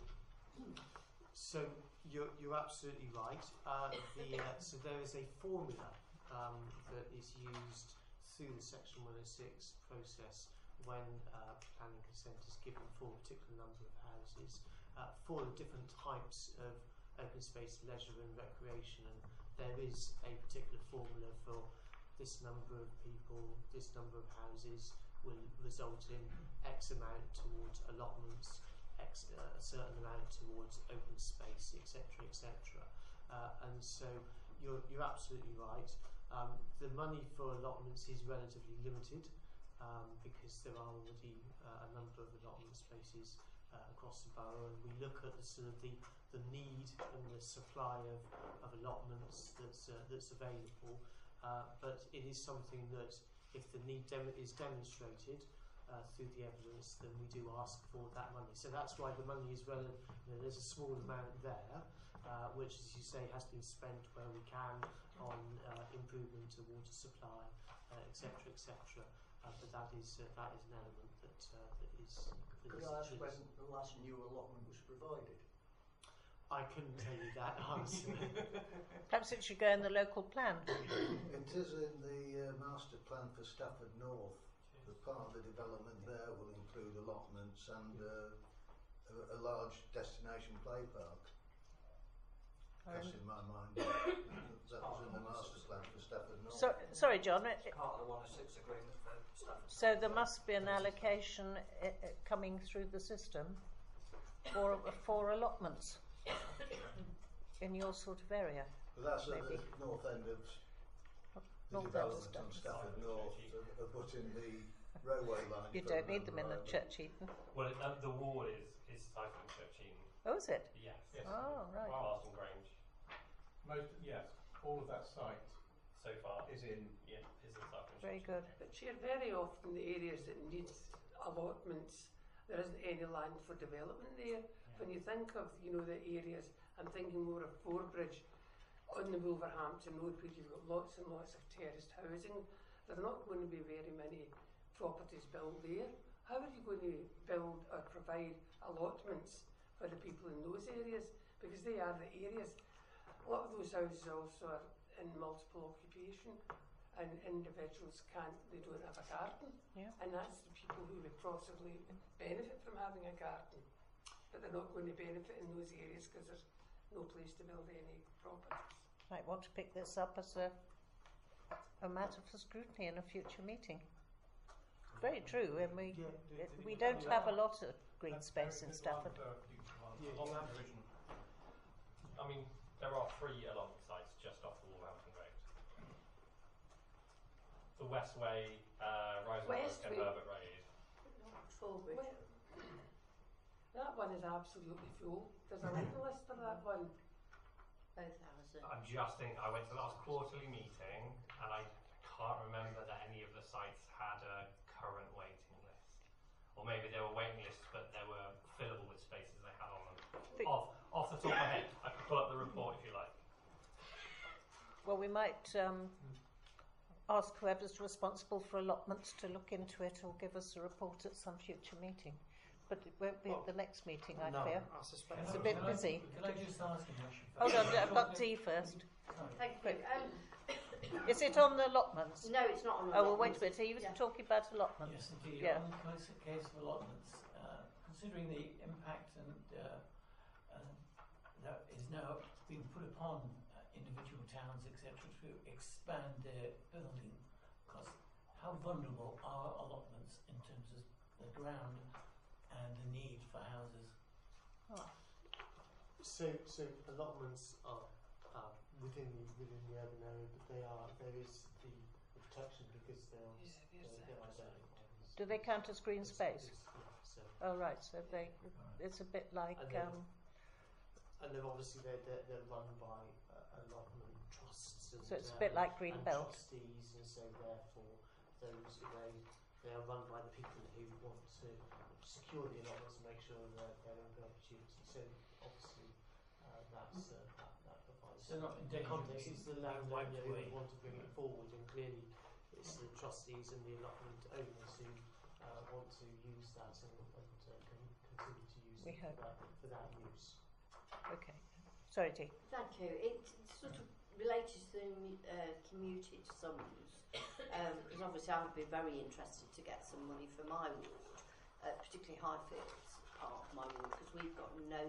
So you're absolutely right. So there is a formula that is used through the Section 106 process when planning consent is given for a particular number of houses for the different types of open space, leisure and recreation, and there is a particular formula for this number of people, this number of houses will result in X amount towards allotments, a certain amount towards open space, etc., etc. And so you're absolutely right. The money for allotments is relatively limited because there are already a number of allotment spaces across the borough, and we look at the sort of the need and the supply of allotments that's available. But it is something that, if the need is demonstrated through the evidence, then we do ask for that money. So that's why the money is there's a small amount there, which, as you say, has been spent where we can on improvement to water supply, etc., etc. But that is an element that is. Could I ask when the last new allotment was provided? I couldn't tell you that answer. Perhaps it should go in the local plan. It is in the master plan for Stafford North. The part of the development there will include allotments and a large destination play park. That's in my mind. That was in the master plan for Stafford North. Sorry, John. It's part of the 106 agreement for So there must be an allocation coming through the system for allotments in your sort of area. But that's at maybe. the north end of the North end of development on Stafford North, putting the railway line. You don't need them in the Church Eaton. Well, the ward is Cycling Church Eaton. Oh, is it? Yes. Oh, right. Marston Grange. All of that site so far is in Cycling Very Church. good. But Chair, very often the areas that need allotments, there isn't any land for development there. When you think of, the areas, I'm thinking more of Forbridge on the Wolverhampton Road, where you've got lots and lots of terraced housing. There are not going to be very many properties built there. How are you going to build or provide allotments for the people in those areas? Because they are the areas. A lot of those houses also are in multiple occupation, and individuals they don't have a garden. Yeah. And that's the people who would possibly benefit from having a garden. But they're not going to benefit in those areas because there's no place to build any properties. Might want to pick this up as a matter for scrutiny in a future meeting. Very true, and we don't have a lot of green space in Stafford. I mean, there are 3 allotment sites just off the Wolverhampton Road. The Westway, Risenbrook and Herbert Road. Forbridge. That one is absolutely full. There's a waiting list for that one. Both houses. I'm just thinking, I went to the last quarterly meeting and I can't remember that any of the sites had a current waiting list. Or maybe there were waiting lists but they were fillable with spaces they had on them. Off the top of my head, I could pull up the report if you like. Well, we might ask whoever's responsible for allotments to look into it or give us a report at some future meeting. But it won't be at the next meeting, I fear. I suspect It's a bit busy. Could I just ask a question? Hold on, I've got Dee first. Thank you. Is it on the allotments? No, it's not on the Oh, well, wait a allotments. minute. He was talking about allotments. Yes, indeed. Yeah. On the case of allotments, considering the impact that is now being put upon individual towns, etc., to expand their building costs, how vulnerable are allotments in terms of the ground and the need for houses? So allotments are within the urban area, but there is the protection because they're identified. Do they count as green space? So Oh, right. So it's a bit like. And then obviously they're run by allotment trusts. And, So it's a bit like Green and Belt. trustees, and so therefore they are run by the people who want to secure the allotments and make sure that they're in perpetuity. So obviously that provides. So not the context. endangering It's the landowner who want to bring it forward, and clearly it's the trustees and the allotment owners who want to use that and continue to use We it hope. for that use. Okay. Sorry, Dee. Thank you. It's sort of related to the commuted sums, because obviously I would be very interested to get some money for my ward, particularly Highfields part of my ward, because we've got no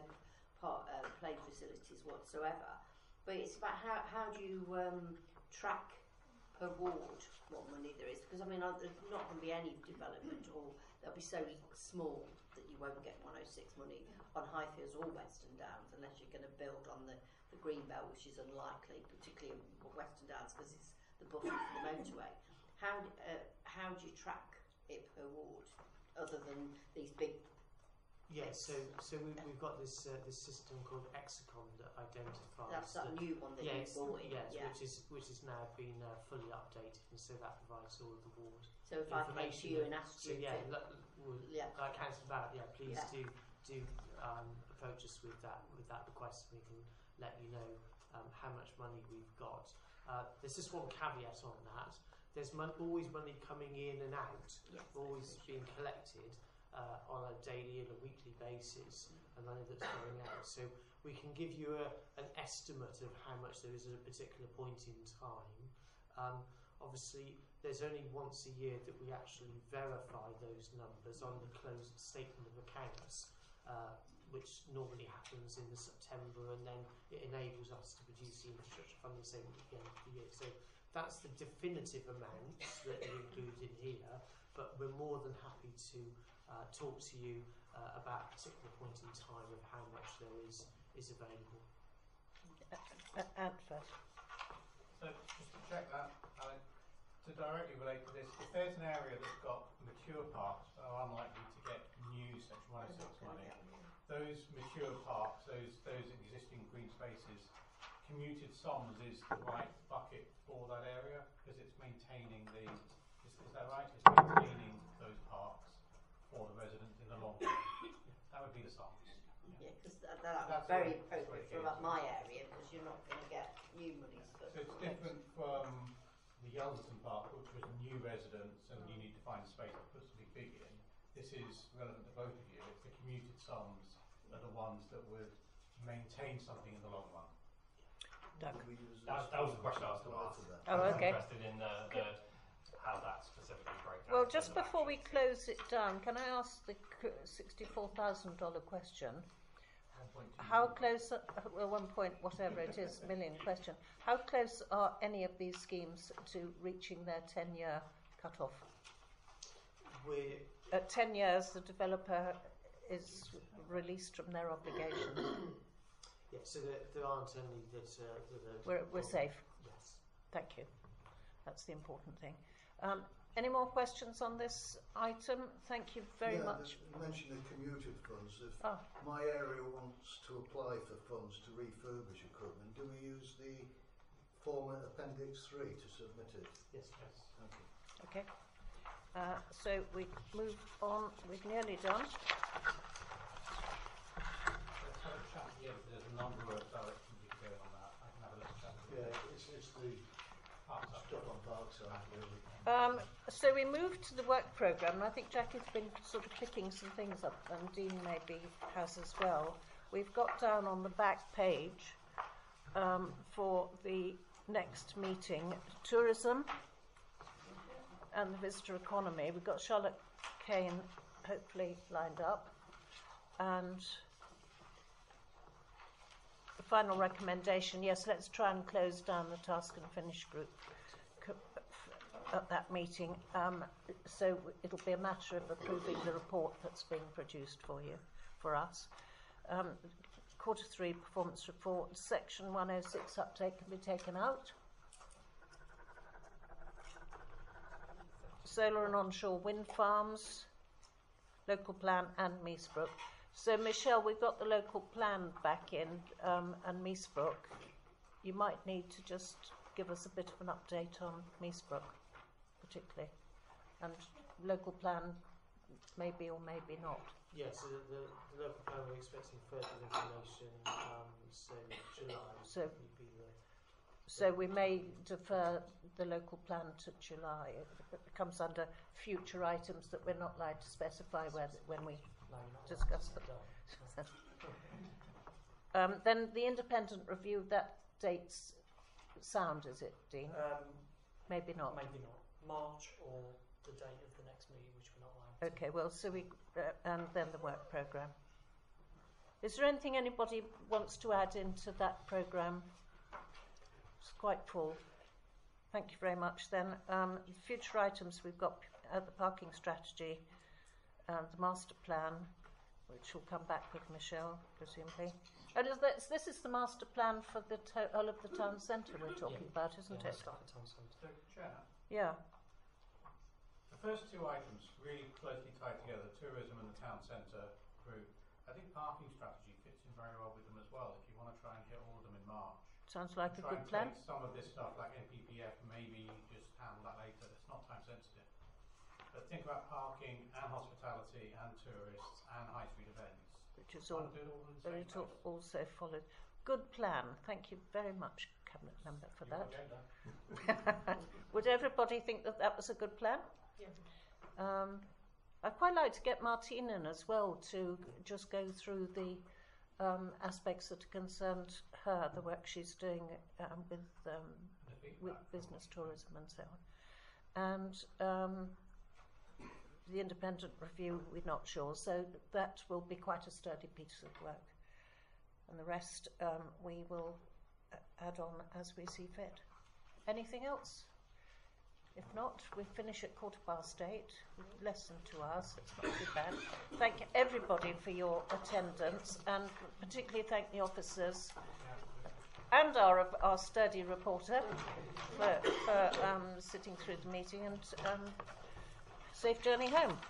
play facilities whatsoever. But it's about how do you track per ward what money there is, because I mean there's not going to be any development, or they'll be so small that you won't get 106 money on Highfields or Western Downs unless you're going to build on the green belt, which is unlikely, particularly in Western Downs because it's the buffer for the motorway. How do you track it per ward other than these big? Yes, so we've got this system called Exicon that identifies. That's that new one that yes, you bought in. yes, Yeah. which has now been fully updated, and so that provides all of the ward. So if I came to you and asked you like Councillor Barrett, please do approach us with that request, and we can let you know how much money we've got. There's just one caveat on that. There's always money coming in and out, always being collected on a daily and a weekly basis, and money that's going out. So we can give you an estimate of how much there is at a particular point in time. Obviously, there's only once a year that we actually verify those numbers on the closed statement of accounts, which normally happens in the September, and then it enables us to produce the infrastructure funding statement at the end of the year. So that's the definitive amounts that are included in here. but we're more than happy to talk to you about a particular point in time of how much there is available. Ant first. So just to check that, Alan, to directly relate to this, if there's an area that's got mature parks that are unlikely to get new Section 106 money, those mature parks, those existing green spaces, commuted SOMS is the right bucket for that area because it's maintaining is that right? It's maintaining those parks for the residents in the long term. That would be the SOMS. Yeah, because that's very appropriate for my area because you're not going to get new monies. So it's different from the Yelverton Park, which was new residents and you need to find space to put something big in. This is relevant to both of you. It's the commuted SOMS are the ones that would maintain something in the long run. Doug. That was the question I was going to ask. Oh, okay. I was interested in how that specifically breaks down. Well, just before we close it down, can I ask the $64,000 question? How close, well, 1 point, whatever it is, million question. How close are any of these schemes to reaching their 10-year cut-off? At 10 years, the developer is released from their obligation. Yeah, so there aren't any that We're safe. Yes. Thank you. That's the important thing. Any more questions on this item? Thank you very much. You mentioned the commuted funds. If my area wants to apply for funds to refurbish equipment, do we use the form at Appendix 3 to submit it? Yes. Thank you. Okay. So we move on. We've nearly done. There's a number of directions you can go on that. I can have a look at that. Yeah, it's the stuff on Parkside, really. So we move to the work programme, and I think Jackie's been sort of picking some things up, and Dean maybe has as well. We've got down on the back page for the next meeting, tourism and the visitor economy. We've got Charlotte Kane hopefully lined up, and the final recommendation, yes, let's try and close down the task and finish group at that meeting. So it'll be a matter of approving the report that's being produced for us. Q3 performance report, section 106 update can be taken out. Solar and onshore wind farms, local plan and Meesbrook. So Michelle, we've got the local plan back in, and Meesbrook. You might need to just give us a bit of an update on Meesbrook, particularly, and local plan maybe or maybe not. Yes, so the local plan, we're expecting further information, so July would be So we may defer the local plan to July. It comes under future items that we're not allowed to specify when we discuss them. Then the independent review, that date's sound, is it, Dean? Maybe not. Maybe not. March or the date of the next meeting, which we're not allowed to. Okay, well, so we and then the work programme. Is there anything anybody wants to add into that programme? It's quite full. Thank you very much. Then future items, we've got the parking strategy, the master plan, which will come back with Michelle, presumably. And this is the master plan for the whole of the town centre we're talking about, isn't it? So, Chair, Yeah. the first two items really closely tied together, tourism and the town centre group. I think parking strategy fits in very well with them as well, if you want to try and hit all of them in March. Sounds like a good try plan. and take some of this stuff like NPPF, maybe just handle that later. It's not time sensitive. But think about parking and hospitality and tourists and high street events. Which is also followed. Good plan. Thank you very much, Cabinet Member, for that. Would everybody think that that was a good plan? Yeah. I'd quite like to get Martine in as well to just go through the aspects that concerned her, the work she's doing with business tourism and so on. And the independent review, we're not sure, so that will be quite a sturdy piece of work. And the rest we will add on as we see fit. Anything else? If not, we finish at 8:15, less than 2 hours, it's not too bad. Thank everybody for your attendance, and particularly thank the officers and our sturdy reporter for sitting through the meeting, and safe journey home.